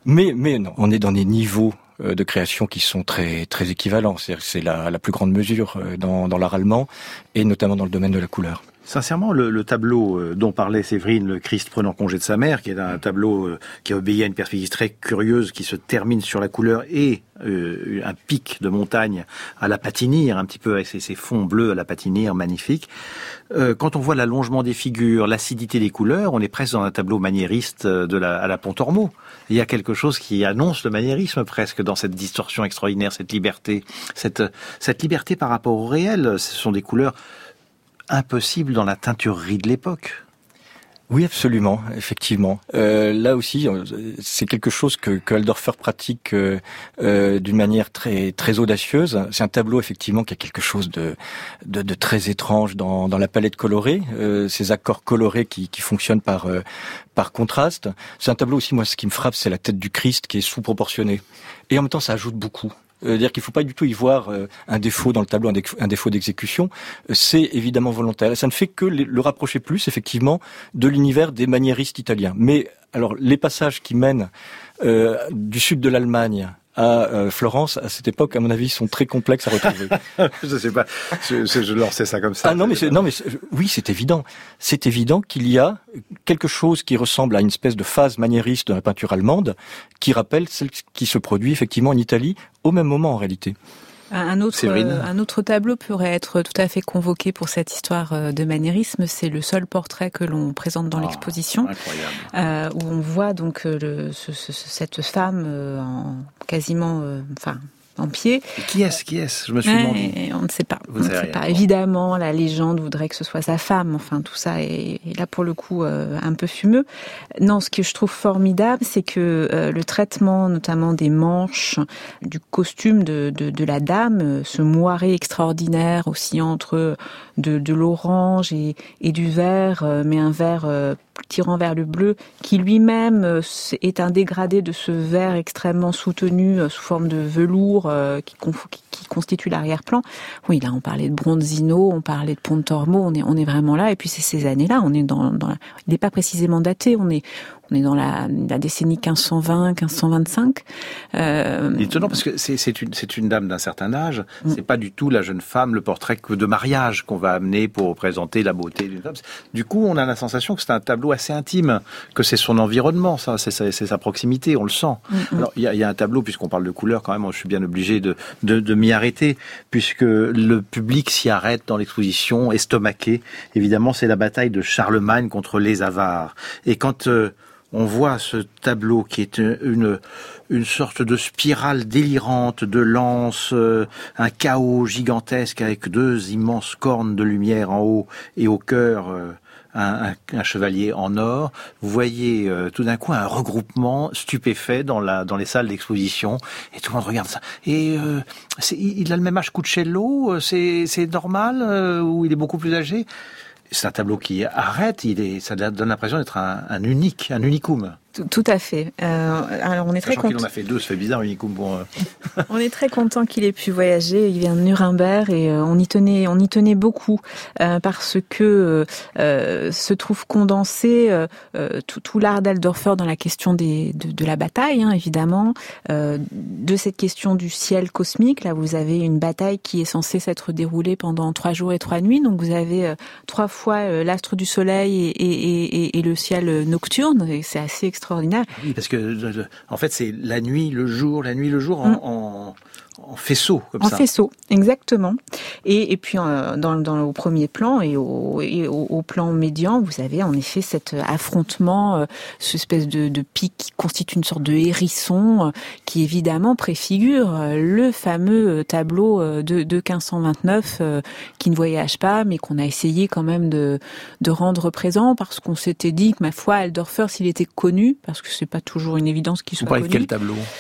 Mais, mais non, on est dans des niveaux de création qui sont très très équivalents. C'est, c'est la, la plus grande mesure dans, dans l'art allemand, et notamment dans le domaine de la couleur. Sincèrement, le, le tableau dont parlait Séverine, le Christ prenant congé de sa mère, qui est un tableau qui obéit à une perspective très curieuse, qui se termine sur la couleur, et euh, un pic de montagne à la Patinir, un petit peu avec ces, ces fonds bleus à la Patinir, magnifique. Euh, quand on voit l'allongement des figures, l'acidité des couleurs, on est presque dans un tableau maniériste de la, à la Pontormo. Il y a quelque chose qui annonce le maniérisme presque dans cette distorsion extraordinaire, cette liberté, cette, cette liberté par rapport au réel. Ce sont des couleurs impossible dans la teinturerie de l'époque. Oui, absolument, effectivement. Euh, là aussi, c'est quelque chose que, que Alldorfer pratique euh, euh, d'une manière très très audacieuse. C'est un tableau effectivement qui a quelque chose de de, de très étrange dans dans la palette colorée, euh, ces accords colorés qui qui fonctionnent par euh, par contraste. C'est un tableau aussi, moi, ce qui me frappe, c'est la tête du Christ qui est sous-proportionnée, et en même temps, ça ajoute beaucoup. C'est-à-dire qu'il ne faut pas du tout y voir un défaut dans le tableau, un défaut d'exécution. C'est évidemment volontaire. Et ça ne fait que le rapprocher plus, effectivement, de l'univers des maniéristes italiens. Mais alors, les passages qui mènent euh, du sud de l'Allemagne à euh, Florence, à cette époque, à mon avis, sont très complexes à retrouver. Je sais pas, je, je lançais ça comme ça. Ah non, mais c'est, non, mais c'est, oui, c'est évident. C'est évident qu'il y a quelque chose qui ressemble à une espèce de phase maniériste de la peinture allemande, qui rappelle celle qui se produit effectivement en Italie au même moment en réalité. Un autre, euh, un autre tableau pourrait être tout à fait convoqué pour cette histoire de maniérisme. C'est le seul portrait que l'on présente dans oh, l'exposition, euh, où on voit donc le, ce, ce, cette femme euh, en quasiment, euh, enfin. en pied. Et qui est-ce Qui est-ce Je me suis demandé. On ne sait pas. Vous on ne sait pas. Évidemment, la légende voudrait que ce soit sa femme. Enfin, tout ça est, est là pour le coup euh, un peu fumeux. Non, ce que je trouve formidable, c'est que euh, le traitement, notamment des manches, du costume de, de, de la dame, ce moiré extraordinaire aussi entre de, de l'orange et, et du vert, euh, mais un vert euh, tirant vers le bleu, qui lui-même euh, est un dégradé de ce vert extrêmement soutenu euh, sous forme de velours. Euh, qui, qui, qui constitue l'arrière-plan. Oui, là, on parlait de Bronzino, on parlait de Pontormo, on est, on est vraiment là. Et puis, c'est ces années-là, on est dans, dans la, il n'est pas précisément daté, on est, on est dans la, la décennie quinze cent vingt, quinze cent vingt-cinq. Euh... C'est étonnant parce que c'est, c'est une, c'est une dame d'un certain âge. Mm. C'est pas du tout la jeune femme, le portrait de mariage qu'on va amener pour représenter la beauté d'une femme. Du coup, on a la sensation que c'est un tableau assez intime, que c'est son environnement, ça, c'est, c'est, c'est sa proximité, on le sent. Mm-hmm. Alors, il y a, il y a un tableau, puisqu'on parle de couleur quand même, je suis bien obligé de, de, de m'y arrêter, puisque le public s'y arrête dans l'exposition, estomaqué. Évidemment, c'est la bataille de Charlemagne contre les avares. Et quand euh, on voit ce tableau qui est une, une sorte de spirale délirante de lances, euh, un chaos gigantesque avec deux immenses cornes de lumière en haut et au cœur euh, un, un, un chevalier en or, vous voyez euh, tout d'un coup un regroupement stupéfait dans, la, dans les salles d'exposition, et tout le monde regarde ça. Et euh, c'est, il a le même âge qu'Uccello, c'est, c'est normal, euh, ou il est beaucoup plus âgé? C'est un tableau qui arrête, il est, ça donne l'impression d'être un, un unique, un unicum. Tout, tout à fait. Euh, alors on est très content. qu'il en a fait deux, ça fait bizarre, unicum. Bon, euh. On est très content qu'il ait pu voyager. Il vient de Nuremberg et euh, on y tenait, on y tenait beaucoup euh, parce que euh, se trouve condensé euh, tout, tout l'art d'Alldorfer dans la question des, de, de la bataille, hein, évidemment, euh, de cette question du ciel cosmique. Là, vous avez une bataille qui est censée s'être déroulée pendant trois jours et trois nuits. Donc vous avez euh, trois fois euh, l'astre du soleil et, et, et, et le ciel nocturne. Et c'est assez extraordinaire. Oui, parce que en fait, c'est la nuit, le jour, la nuit, le jour en, mmh. en, en faisceau, comme en ça. En faisceau, exactement. Et, et puis, euh, dans, dans, au premier plan et, au, et au, au plan médian, vous avez en effet cet affrontement, euh, cette espèce de, de pic qui constitue une sorte de hérisson, euh, qui évidemment préfigure euh, le fameux tableau euh, de, de quinze cent vingt-neuf, euh, qui ne voyage pas, mais qu'on a essayé quand même de, de rendre présent, parce qu'on s'était dit que, ma foi, Alldorfer, s'il était connu, parce que c'est pas toujours une évidence qu'il soit connu. Vous parlez connu, de quel tableau ?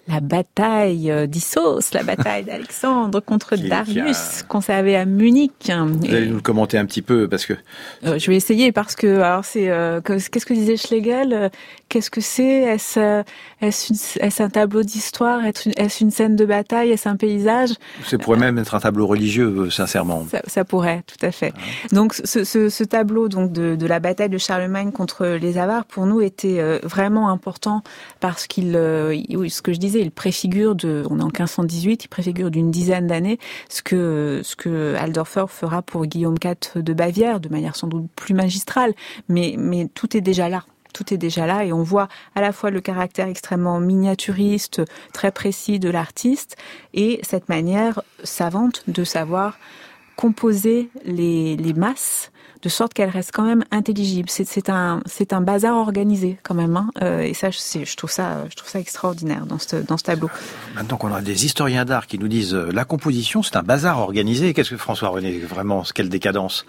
la bataille d'Issos, la bataille d'Alexandre contre qui, Darius, qui a... conservée à Munich. Vous allez nous le commenter un petit peu, parce que... Euh, je vais essayer, parce que, alors c'est, euh, qu'est-ce que disait Schlegel? Qu'est-ce que c'est? Est-ce, euh, est-ce, une, est-ce un tableau d'histoire? Est-ce une, est-ce une scène de bataille? Est-ce un paysage? Ça pourrait même être un tableau religieux, sincèrement. Ça, ça pourrait, tout à fait. Ah. Donc, ce, ce, ce tableau donc de, de la bataille de Charlemagne contre les Avars, pour nous, était euh, vraiment important, parce qu'il, euh, ce que je disais, il préfigure de, on est en quinze cent dix-huit, il préfigure d'une dizaine d'années ce que, ce que Altdorfer fera pour Guillaume quatre de Bavière, de manière sans doute plus magistrale, mais, mais tout est déjà là. Tout est déjà là et on voit à la fois le caractère extrêmement miniaturiste, très précis de l'artiste et cette manière savante de savoir composer les, les masses de sorte qu'elles restent quand même intelligibles. C'est, c'est un, c'est un bazar organisé quand même, hein. Euh, et ça, c'est, je trouve ça, je trouve ça extraordinaire dans ce, dans ce tableau. Maintenant qu'on a des historiens d'art qui nous disent euh, la composition, c'est un bazar organisé. Qu'est-ce que François René, vraiment, quelle décadence.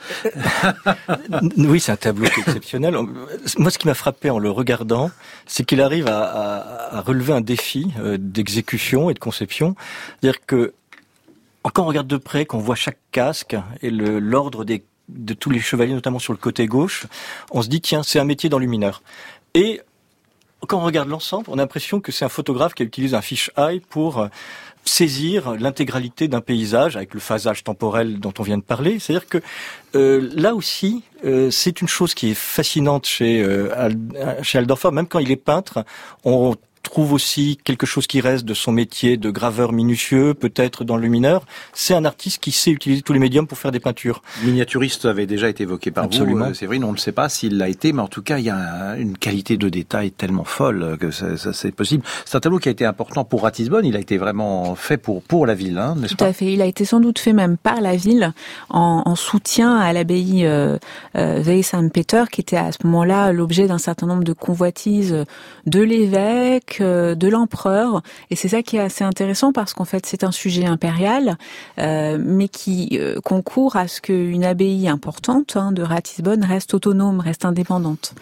Oui, c'est un tableau exceptionnel. Moi, ce qui m'a frappé en le regardant, c'est qu'il arrive à, à, à relever un défi euh, d'exécution et de conception. C'est-à-dire que quand on regarde de près, qu'on voit chaque casque et le, l'ordre des de tous les chevaliers, notamment sur le côté gauche, on se dit, tiens, c'est un métier d'enlumineur. Et quand on regarde l'ensemble, on a l'impression que c'est un photographe qui utilise un fish-eye pour saisir l'intégralité d'un paysage avec le phasage temporel dont on vient de parler. C'est-à-dire que euh, là aussi, euh, c'est une chose qui est fascinante chez, euh, chez Altdorfer. Même quand il est peintre, on trouve aussi quelque chose qui reste de son métier de graveur minutieux, peut-être dans le lumineur. C'est un artiste qui sait utiliser tous les médiums pour faire des peintures. Miniaturiste avait déjà été évoqué par Absolument. vous, Séverine, on ne sait pas s'il l'a été, mais en tout cas, il y a une qualité de détail tellement folle que ça, ça c'est possible. C'est un tableau qui a été important pour Ratisbonne, il a été vraiment fait pour, pour la ville, hein, n'est-ce pas ? Tout à fait, il a été sans doute fait même par la ville, en, en soutien à l'abbaye euh, euh, Weih-Saint-Peter, qui était à ce moment-là l'objet d'un certain nombre de convoitises de l'évêque, de l'empereur, et c'est ça qui est assez intéressant parce qu'en fait c'est un sujet impérial, euh, mais qui euh, concourt à ce qu'une abbaye importante hein, de Ratisbonne reste autonome, reste indépendante.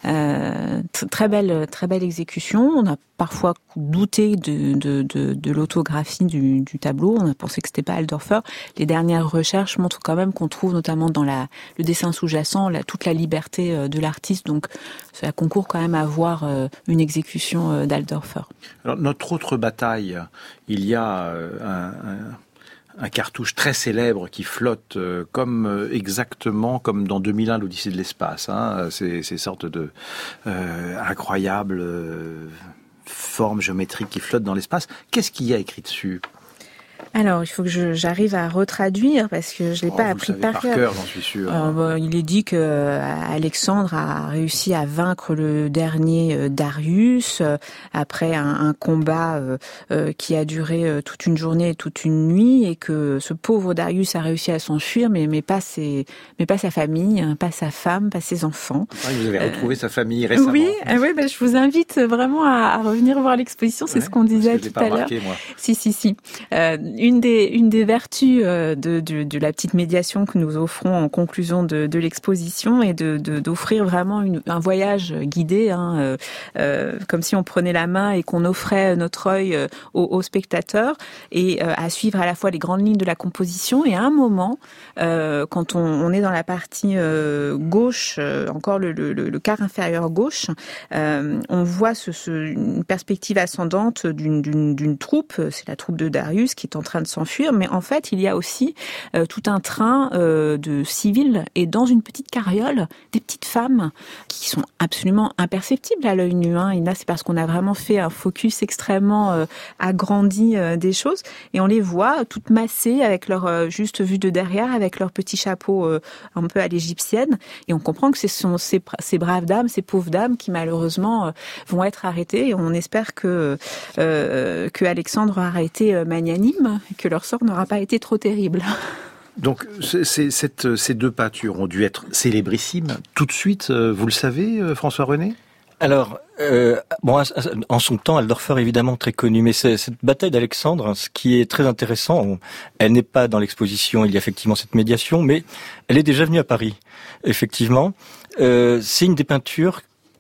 Euh, t- très belle, très belle exécution. On a parfois douté de, de, de, de l'autographie du, du tableau. On a pensé que c'était pas Altdorfer. Les dernières recherches montrent quand même qu'on trouve notamment dans la, le dessin sous-jacent la, toute la liberté de l'artiste. Donc ça concourt quand même à voir une exécution d'Altdorfer. Alors, notre autre bataille, il y a un, un, un cartouche très célèbre qui flotte comme exactement comme dans deux mille un, l'Odyssée de l'espace. Hein, ces, ces sortes de euh, incroyables euh, formes géométriques qui flottent dans l'espace. Qu'est-ce qu'il y a écrit dessus ? Alors, il faut que je, j'arrive à retraduire parce que je l'ai oh, pas appris par cœur. cœur j'en suis sûr. Euh, bon, il est dit que Alexandre a réussi à vaincre le dernier Darius euh, après un, un combat euh, euh, qui a duré euh, toute une journée et toute une nuit, et que ce pauvre Darius a réussi à s'enfuir, mais mais pas ses, mais pas sa famille, pas sa femme, pas ses enfants. Ah, vous avez retrouvé euh, sa famille récemment. Oui, euh, oui, bah, je vous invite vraiment à, à revenir voir l'exposition. C'est ouais, ce qu'on disait tout à l'heure. Moi. Si, si, si. Euh, Une des, une des vertus de, de, de la petite médiation que nous offrons en conclusion de, de l'exposition est de, de, d'offrir vraiment une, un voyage guidé, hein, euh, euh, comme si on prenait la main et qu'on offrait notre œil euh, aux, aux spectateurs, et euh, à suivre à la fois les grandes lignes de la composition, et à un moment, euh, quand on, on est dans la partie euh, gauche, euh, encore le, le, le quart inférieur gauche, euh, on voit ce, ce, une perspective ascendante d'une, d'une, d'une troupe, c'est la troupe de Darius qui est en train de s'enfuir, mais en fait, il y a aussi euh, tout un train euh, de civils, et dans une petite carriole, des petites femmes qui sont absolument imperceptibles à l'œil nu. Hein. Et là, c'est parce qu'on a vraiment fait un focus extrêmement euh, agrandi euh, des choses, et on les voit toutes massées avec leur euh, juste vue de derrière, avec leur petit chapeau euh, un peu à l'égyptienne, et on comprend que ce sont ces, ces braves dames, ces pauvres dames qui malheureusement euh, vont être arrêtées, et on espère que, euh, que Alexandre aura été euh, magnanime, que leur sort n'aura pas été trop terrible. Donc, c'est, c'est, cette, ces deux peintures ont dû être célébrissimes tout de suite, vous le savez, François René ? Alors, euh, bon, en son temps, Altdorfer est évidemment très connu, mais c'est, cette bataille d'Alexandre, ce qui est très intéressant, on, elle n'est pas dans l'exposition, il y a effectivement cette médiation, mais elle est déjà venue à Paris, effectivement. Euh, c'est une des peintures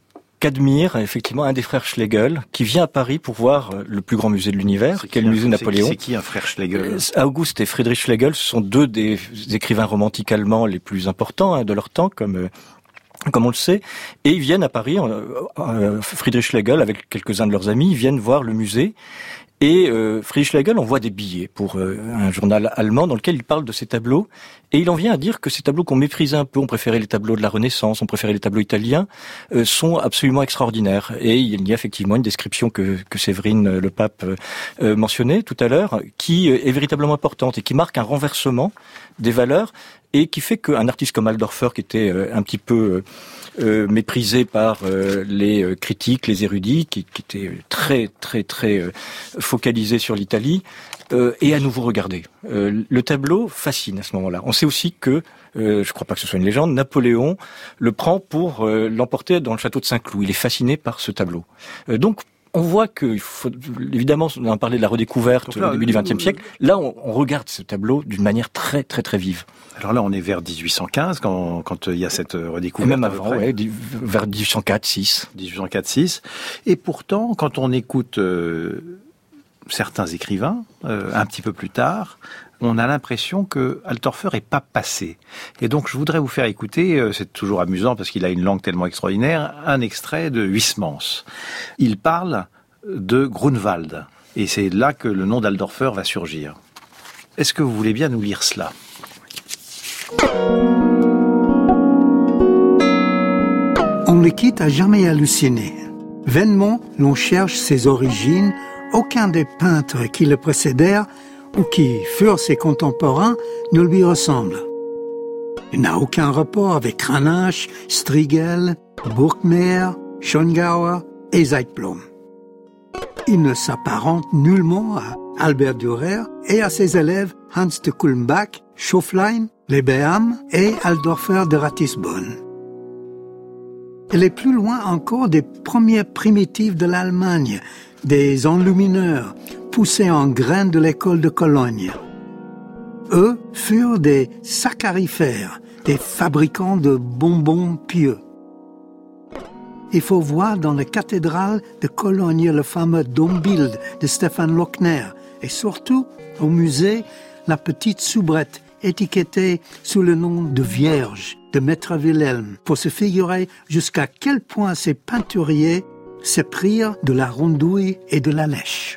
qu'admire effectivement un des frères Schlegel, qui vient à Paris pour voir le plus grand musée de l'univers, qui est le musée Napoléon. C'est qui un frère Schlegel? Auguste et Friedrich Schlegel, ce sont deux des écrivains romantiques allemands les plus importants hein, de leur temps, comme comme on le sait, et ils viennent à Paris, euh, Friedrich Schlegel avec quelques-uns de leurs amis, ils viennent voir le musée. Et euh, Friedrich Schlegel envoie des billets pour euh, un journal allemand dans lequel il parle de ces tableaux. Et il en vient à dire que ces tableaux qu'on méprisait un peu, on préférait les tableaux de la Renaissance, on préférait les tableaux italiens, euh, sont absolument extraordinaires. Et il y a effectivement une description que, que Séverine, le pape, euh, mentionnait tout à l'heure, qui est véritablement importante et qui marque un renversement des valeurs et qui fait qu'un artiste comme Alsdorfer, qui était euh, un petit peu... Euh, méprisé par euh, les euh, critiques, les érudits, qui, qui étaient très très très euh, focalisés sur l'Italie, euh, est à nouveau regardé. Euh, le tableau fascine à ce moment-là. On sait aussi que, euh, je ne crois pas que ce soit une légende, Napoléon le prend pour euh, l'emporter dans le château de Saint-Cloud. Il est fasciné par ce tableau. Euh, donc on voit que, il faut, évidemment, on a parlé de la redécouverte là, au début du vingtième siècle. Là, on, on regarde ce tableau d'une manière très, très, très vive. Alors là, on est vers dix-huit cent quinze, quand, quand il y a cette redécouverte. Et même avant, ouais, vers dix-huit cent quatre six. dix-huit cent quatre six. Et pourtant, quand on écoute euh, certains écrivains, euh, un petit peu plus tard, on a l'impression que Alsdorfer est pas passé. Et donc, je voudrais vous faire écouter, euh, c'est toujours amusant parce qu'il a une langue tellement extraordinaire, un extrait de Huysmans. Il parle de Grunewald. Et c'est là que le nom d'Alsdorfer va surgir. Est-ce que vous voulez bien nous lire cela ? On le quitte à jamais halluciné. Vainement, l'on cherche ses origines. Aucun des peintres qui le précédèrent ou qui furent ses contemporains ne lui ressemble. Il n'a aucun rapport avec Cranach, Strigel, Burgkmair, Schongauer et Zeitblom. Il ne s'apparente nullement à Albert Dürer et à ses élèves Hans de Kulmbach, Schöfflein, Lebeam et Alsdorfer de Ratisbonne. Il est plus loin encore des premiers primitifs de l'Allemagne, des enlumineurs poussés en graines de l'école de Cologne. Eux furent des saccharifères, des fabricants de bonbons pieux. Il faut voir dans la cathédrale de Cologne le fameux Dombild de Stefan Lochner et surtout au musée la petite soubrette étiquetée sous le nom de Vierge de Maître Wilhelm pour se figurer jusqu'à quel point ces peinturiers s'éprirent de la rondouille et de la lèche.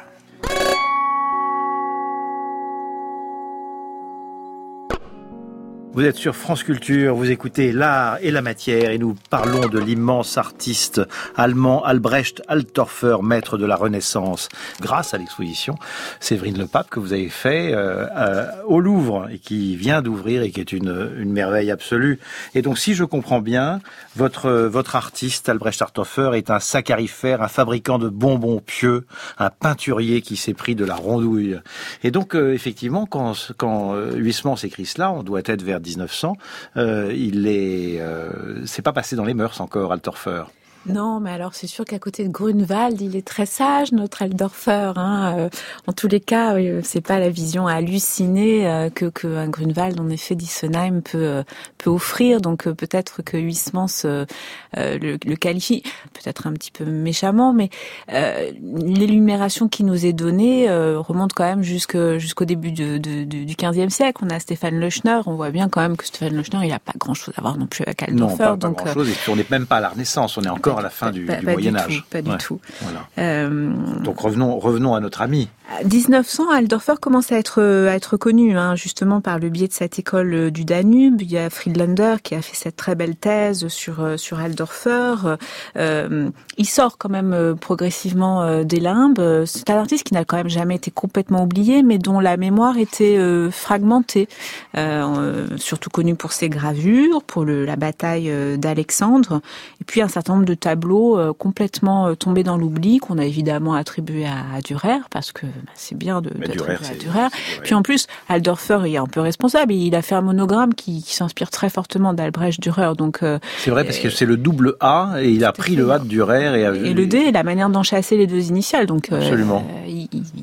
Vous êtes sur France Culture, vous écoutez L'Art et la Matière et nous parlons de l'immense artiste allemand Albrecht Alsdorfer, maître de la Renaissance, grâce à l'exposition Séverine Le Pape que vous avez fait euh, euh, au Louvre et qui vient d'ouvrir et qui est une, une merveille absolue. Et donc si je comprends bien, votre, votre artiste Albrecht Alsdorfer est un saccarifère, un fabricant de bonbons pieux, un peinturier qui s'est pris de la rondouille. Et donc euh, effectivement, quand, quand euh, Huysmans écrit cela, on doit être vers dix-neuf cents, euh, il est, euh, c'est pas passé dans les mœurs encore, Alsdorfer. Non, mais alors c'est sûr qu'à côté de Grunewald, il est très sage, notre Alsdorfer. Hein. Euh, en tous les cas, euh, c'est pas la vision hallucinée euh, que que un Grunewald, en effet, d'Issenheim peut euh, peut offrir. Donc euh, peut-être que Huysmans euh, euh, le, le qualifie, peut-être un petit peu méchamment, mais euh, l'énumération qui nous est donnée euh, remonte quand même jusque jusqu'au début de, de, de, du quinzième siècle. On a Stéphane Leuschner. On voit bien quand même que Stéphane Leuschner, il a pas grand-chose à voir non plus avec Alsdorfer. Non, pas, pas donc grand-chose. Euh... Et puis on n'est même pas à la Renaissance. On est encore à la fin du, pas, du pas Moyen-Âge. Du tout, pas ouais. du tout. Voilà. Euh... Donc revenons, revenons à notre ami. dix-neuf cents, Alsdorfer commence à être, à être connu, hein, justement par le biais de cette école du Danube. Il y a Friedlander qui a fait cette très belle thèse sur, sur Alsdorfer. Euh, il sort quand même progressivement des limbes. C'est un artiste qui n'a quand même jamais été complètement oublié, mais dont la mémoire était euh, fragmentée. Euh, surtout connu pour ses gravures, pour le, la bataille d'Alexandre, et puis un certain nombre de tableaux euh, complètement euh, tombés dans l'oubli, qu'on a évidemment attribué à, à Dürer, parce que bah, c'est bien de, d'attribuer Dürer, à Dürer. Puis en plus, Alsdorfer est un peu responsable, il a fait un monogramme qui, qui s'inspire très fortement d'Albrecht Dürer. Donc, euh, c'est vrai, parce que c'est le double A, et il a pris le A de Dürer. Et, a... et le D, et la manière d'enchasser les deux initiales. Donc, absolument. Euh, il,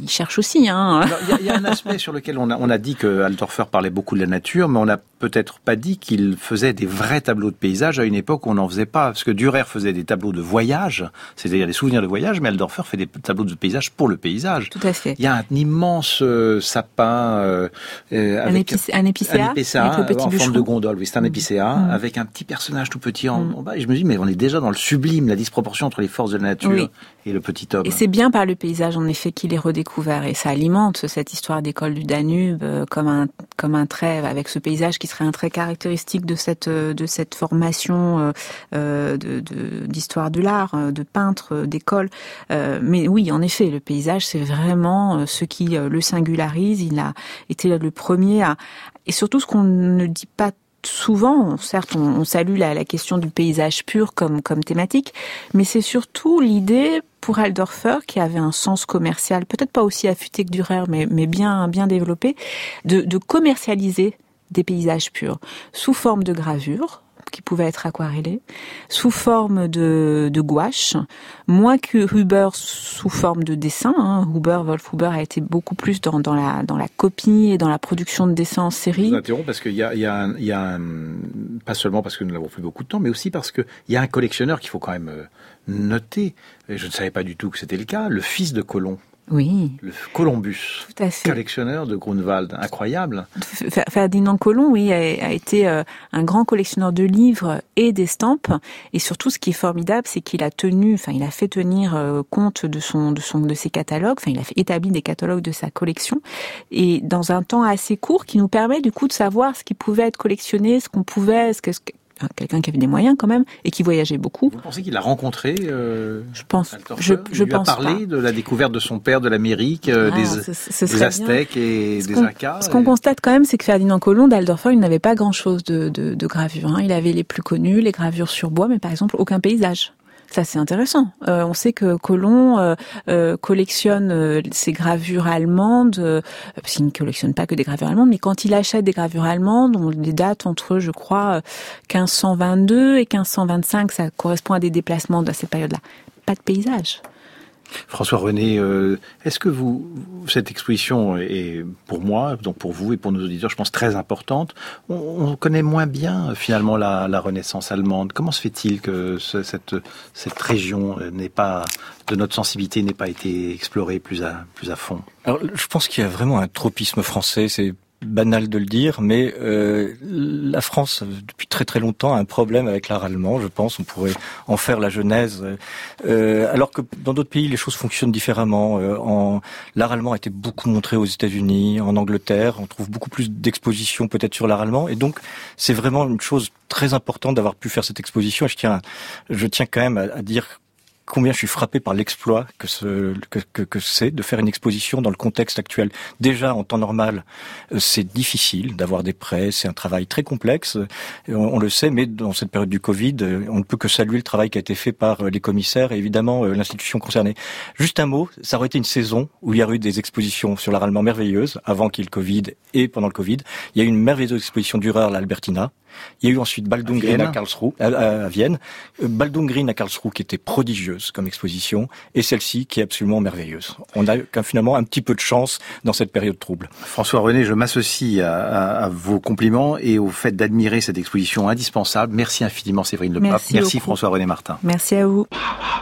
il cherche aussi. Hein. Il y, y a un aspect sur lequel on a, on a dit que Altdorfer parlait beaucoup de la nature, mais on n'a peut-être pas dit qu'il faisait des vrais tableaux de paysage à une époque où on n'en faisait pas. Parce que Dürer faisait des tableaux de voyage, c'est-à-dire des souvenirs de voyage, mais Altdorfer fait des tableaux de paysage pour le paysage. Tout à fait. Il y a un immense euh, sapin euh, avec un, épic- un épicéa, un épicéa avec le petit en bûcheron. forme de gondole. Oui, c'est un épicéa mmh. avec un petit personnage tout petit en, mmh. en bas. Et je me dis, mais on est déjà dans le sublime, la disproportion entre les forces de la nature oui. et le petit homme. Et c'est bien par le paysage, en effet, qu'il est redécouvert. Et ça alimente cette histoire d'école du Danube euh, comme un comme un trait, avec ce paysage qui serait un trait caractéristique de cette de cette formation euh, de, de d'histoire de l'art, de peintre, d'école. Euh, mais oui, en effet, le paysage, c'est vraiment ce qui le singularise. Il a été le premier à... Et surtout, ce qu'on ne dit pas souvent, certes, on, on salue la, la question du paysage pur comme, comme thématique, mais c'est surtout l'idée pour Altdorfer, qui avait un sens commercial, peut-être pas aussi affûté que Dürer, mais, mais bien, bien développé, de, de commercialiser des paysages purs sous forme de gravure, qui pouvaient être aquarellés, sous forme de, de gouache, moins que Huber sous forme de dessin. Hein. Huber, Wolf Huber a été beaucoup plus dans, dans, la, dans la copie et dans la production de dessins en série. Je vous interromps parce qu'il y a, il y a, un, il y a un, pas seulement parce que nous n'avons plus beaucoup de temps, mais aussi parce qu'il y a un collectionneur qu'il faut quand même noter, et je ne savais pas du tout que c'était le cas, le fils de Colomb. Oui. Le Columbus, tout à fait. Collectionneur de Grunewald, incroyable. Ferdinand Colomb, oui, a, a été euh, un grand collectionneur de livres et d'estampes. Et surtout, ce qui est formidable, c'est qu'il a tenu, enfin, il a fait tenir euh, compte de son, de son, de ses catalogues. Enfin, il a fait établi des catalogues de sa collection, et dans un temps assez court, qui nous permet du coup de savoir ce qui pouvait être collectionné, ce qu'on pouvait, ce que, ce que quelqu'un qui avait des moyens quand même et qui voyageait beaucoup. Vous pensez qu'il a rencontré euh, Je pense. Je, je il lui pense a parlé pas. de la découverte de son père de l'Amérique, euh, ah, des, ce, ce des Aztèques bien. et ce des qu'on, Incas. Ce et... qu'on constate quand même, c'est que Ferdinand Colomb d'Altdorfer, il n'avait pas grand-chose de, de, de gravures. Hein. Il avait les plus connus, les gravures sur bois, mais par exemple aucun paysage. Ça, c'est intéressant. Euh, on sait que Colomb euh, euh, collectionne euh, ses gravures allemandes, euh, parce qu'il ne collectionne pas que des gravures allemandes, mais quand il achète des gravures allemandes, on les date entre, je crois, quinze cent vingt-deux et quinze cent vingt-cinq, ça correspond à des déplacements de cette période-là. Pas de paysage. François René, euh, est-ce que vous, cette exposition est pour moi, donc pour vous et pour nos auditeurs, je pense très importante. On, on connaît moins bien finalement la, la Renaissance allemande. Comment se fait-il que ce, cette, cette région n'ait pas, de notre sensibilité, n'ait pas été explorée plus à, plus à fond? Alors, je pense qu'il y a vraiment un tropisme français. C'est banal de le dire, mais euh, la France, depuis très très longtemps, a un problème avec l'art allemand, je pense. On pourrait en faire la genèse. Euh, alors que dans d'autres pays, les choses fonctionnent différemment. Euh, en, l'art allemand a été beaucoup montré aux États-Unis, en Angleterre. On trouve beaucoup plus d'expositions peut-être sur l'art allemand. Et donc, c'est vraiment une chose très importante d'avoir pu faire cette exposition. Et je tiens, je tiens quand même à, à dire combien je suis frappé par l'exploit que, ce, que, que, que c'est de faire une exposition dans le contexte actuel. Déjà, en temps normal, c'est difficile d'avoir des prêts, c'est un travail très complexe, on, on le sait, mais dans cette période du Covid, on ne peut que saluer le travail qui a été fait par les commissaires et évidemment l'institution concernée. Juste un mot, ça aurait été une saison où il y aurait eu des expositions sur l'art allemand merveilleuses, avant qu'il y ait le Covid et pendant le Covid. Il y a eu une merveilleuse exposition Dürer à l'Albertina. Il y a eu ensuite Baldung-Green à, à Karlsruhe, à, à, à Vienne. Baldung-Green à Karlsruhe qui était prodigieuse comme exposition, et celle-ci qui est absolument merveilleuse. On a finalement un petit peu de chance dans cette période trouble. François René, je m'associe à, à, à vos compliments et au fait d'admirer cette exposition indispensable. Merci infiniment Séverine Lepape. Merci, Merci François René Martin. Merci à vous.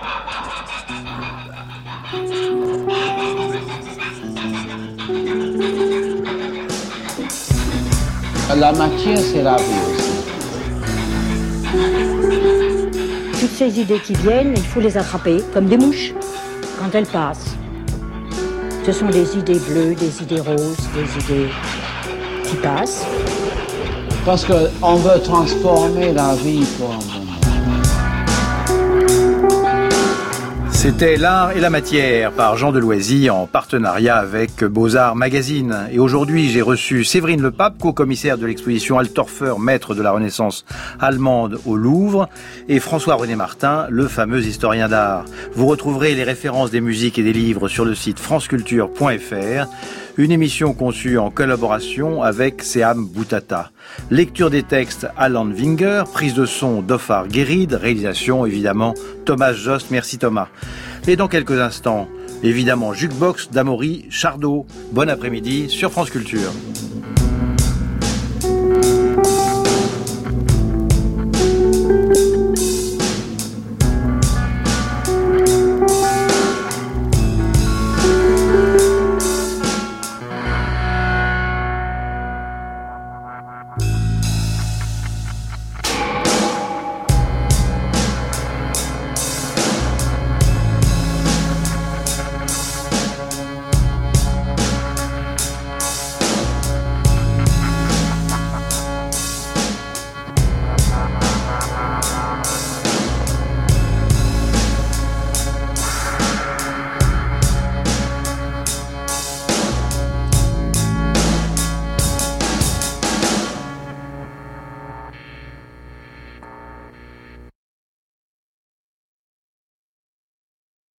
La matière, c'est la vie aussi. Toutes ces idées qui viennent, il faut les attraper comme des mouches quand elles passent. Ce sont des idées bleues, des idées roses, des idées qui passent. Parce qu'on veut transformer la vie pour un bon. C'était L'Art et la Matière par Jean Deloisy en partenariat avec Beaux-Arts Magazine. Et aujourd'hui, j'ai reçu Séverine Lepape, co-commissaire de l'exposition Altdorfer, maître de la Renaissance allemande au Louvre, et François-René Martin, le fameux historien d'art. Vous retrouverez les références des musiques et des livres sur le site franceculture point f r. Une émission conçue en collaboration avec Seam Boutata. Lecture des textes Alan Winger, prise de son Dofar Guéride, réalisation évidemment Thomas Jost. Merci Thomas. Et dans quelques instants, Évidemment, Jukebox d'Amaury Chardot. Bon après-midi sur France Culture.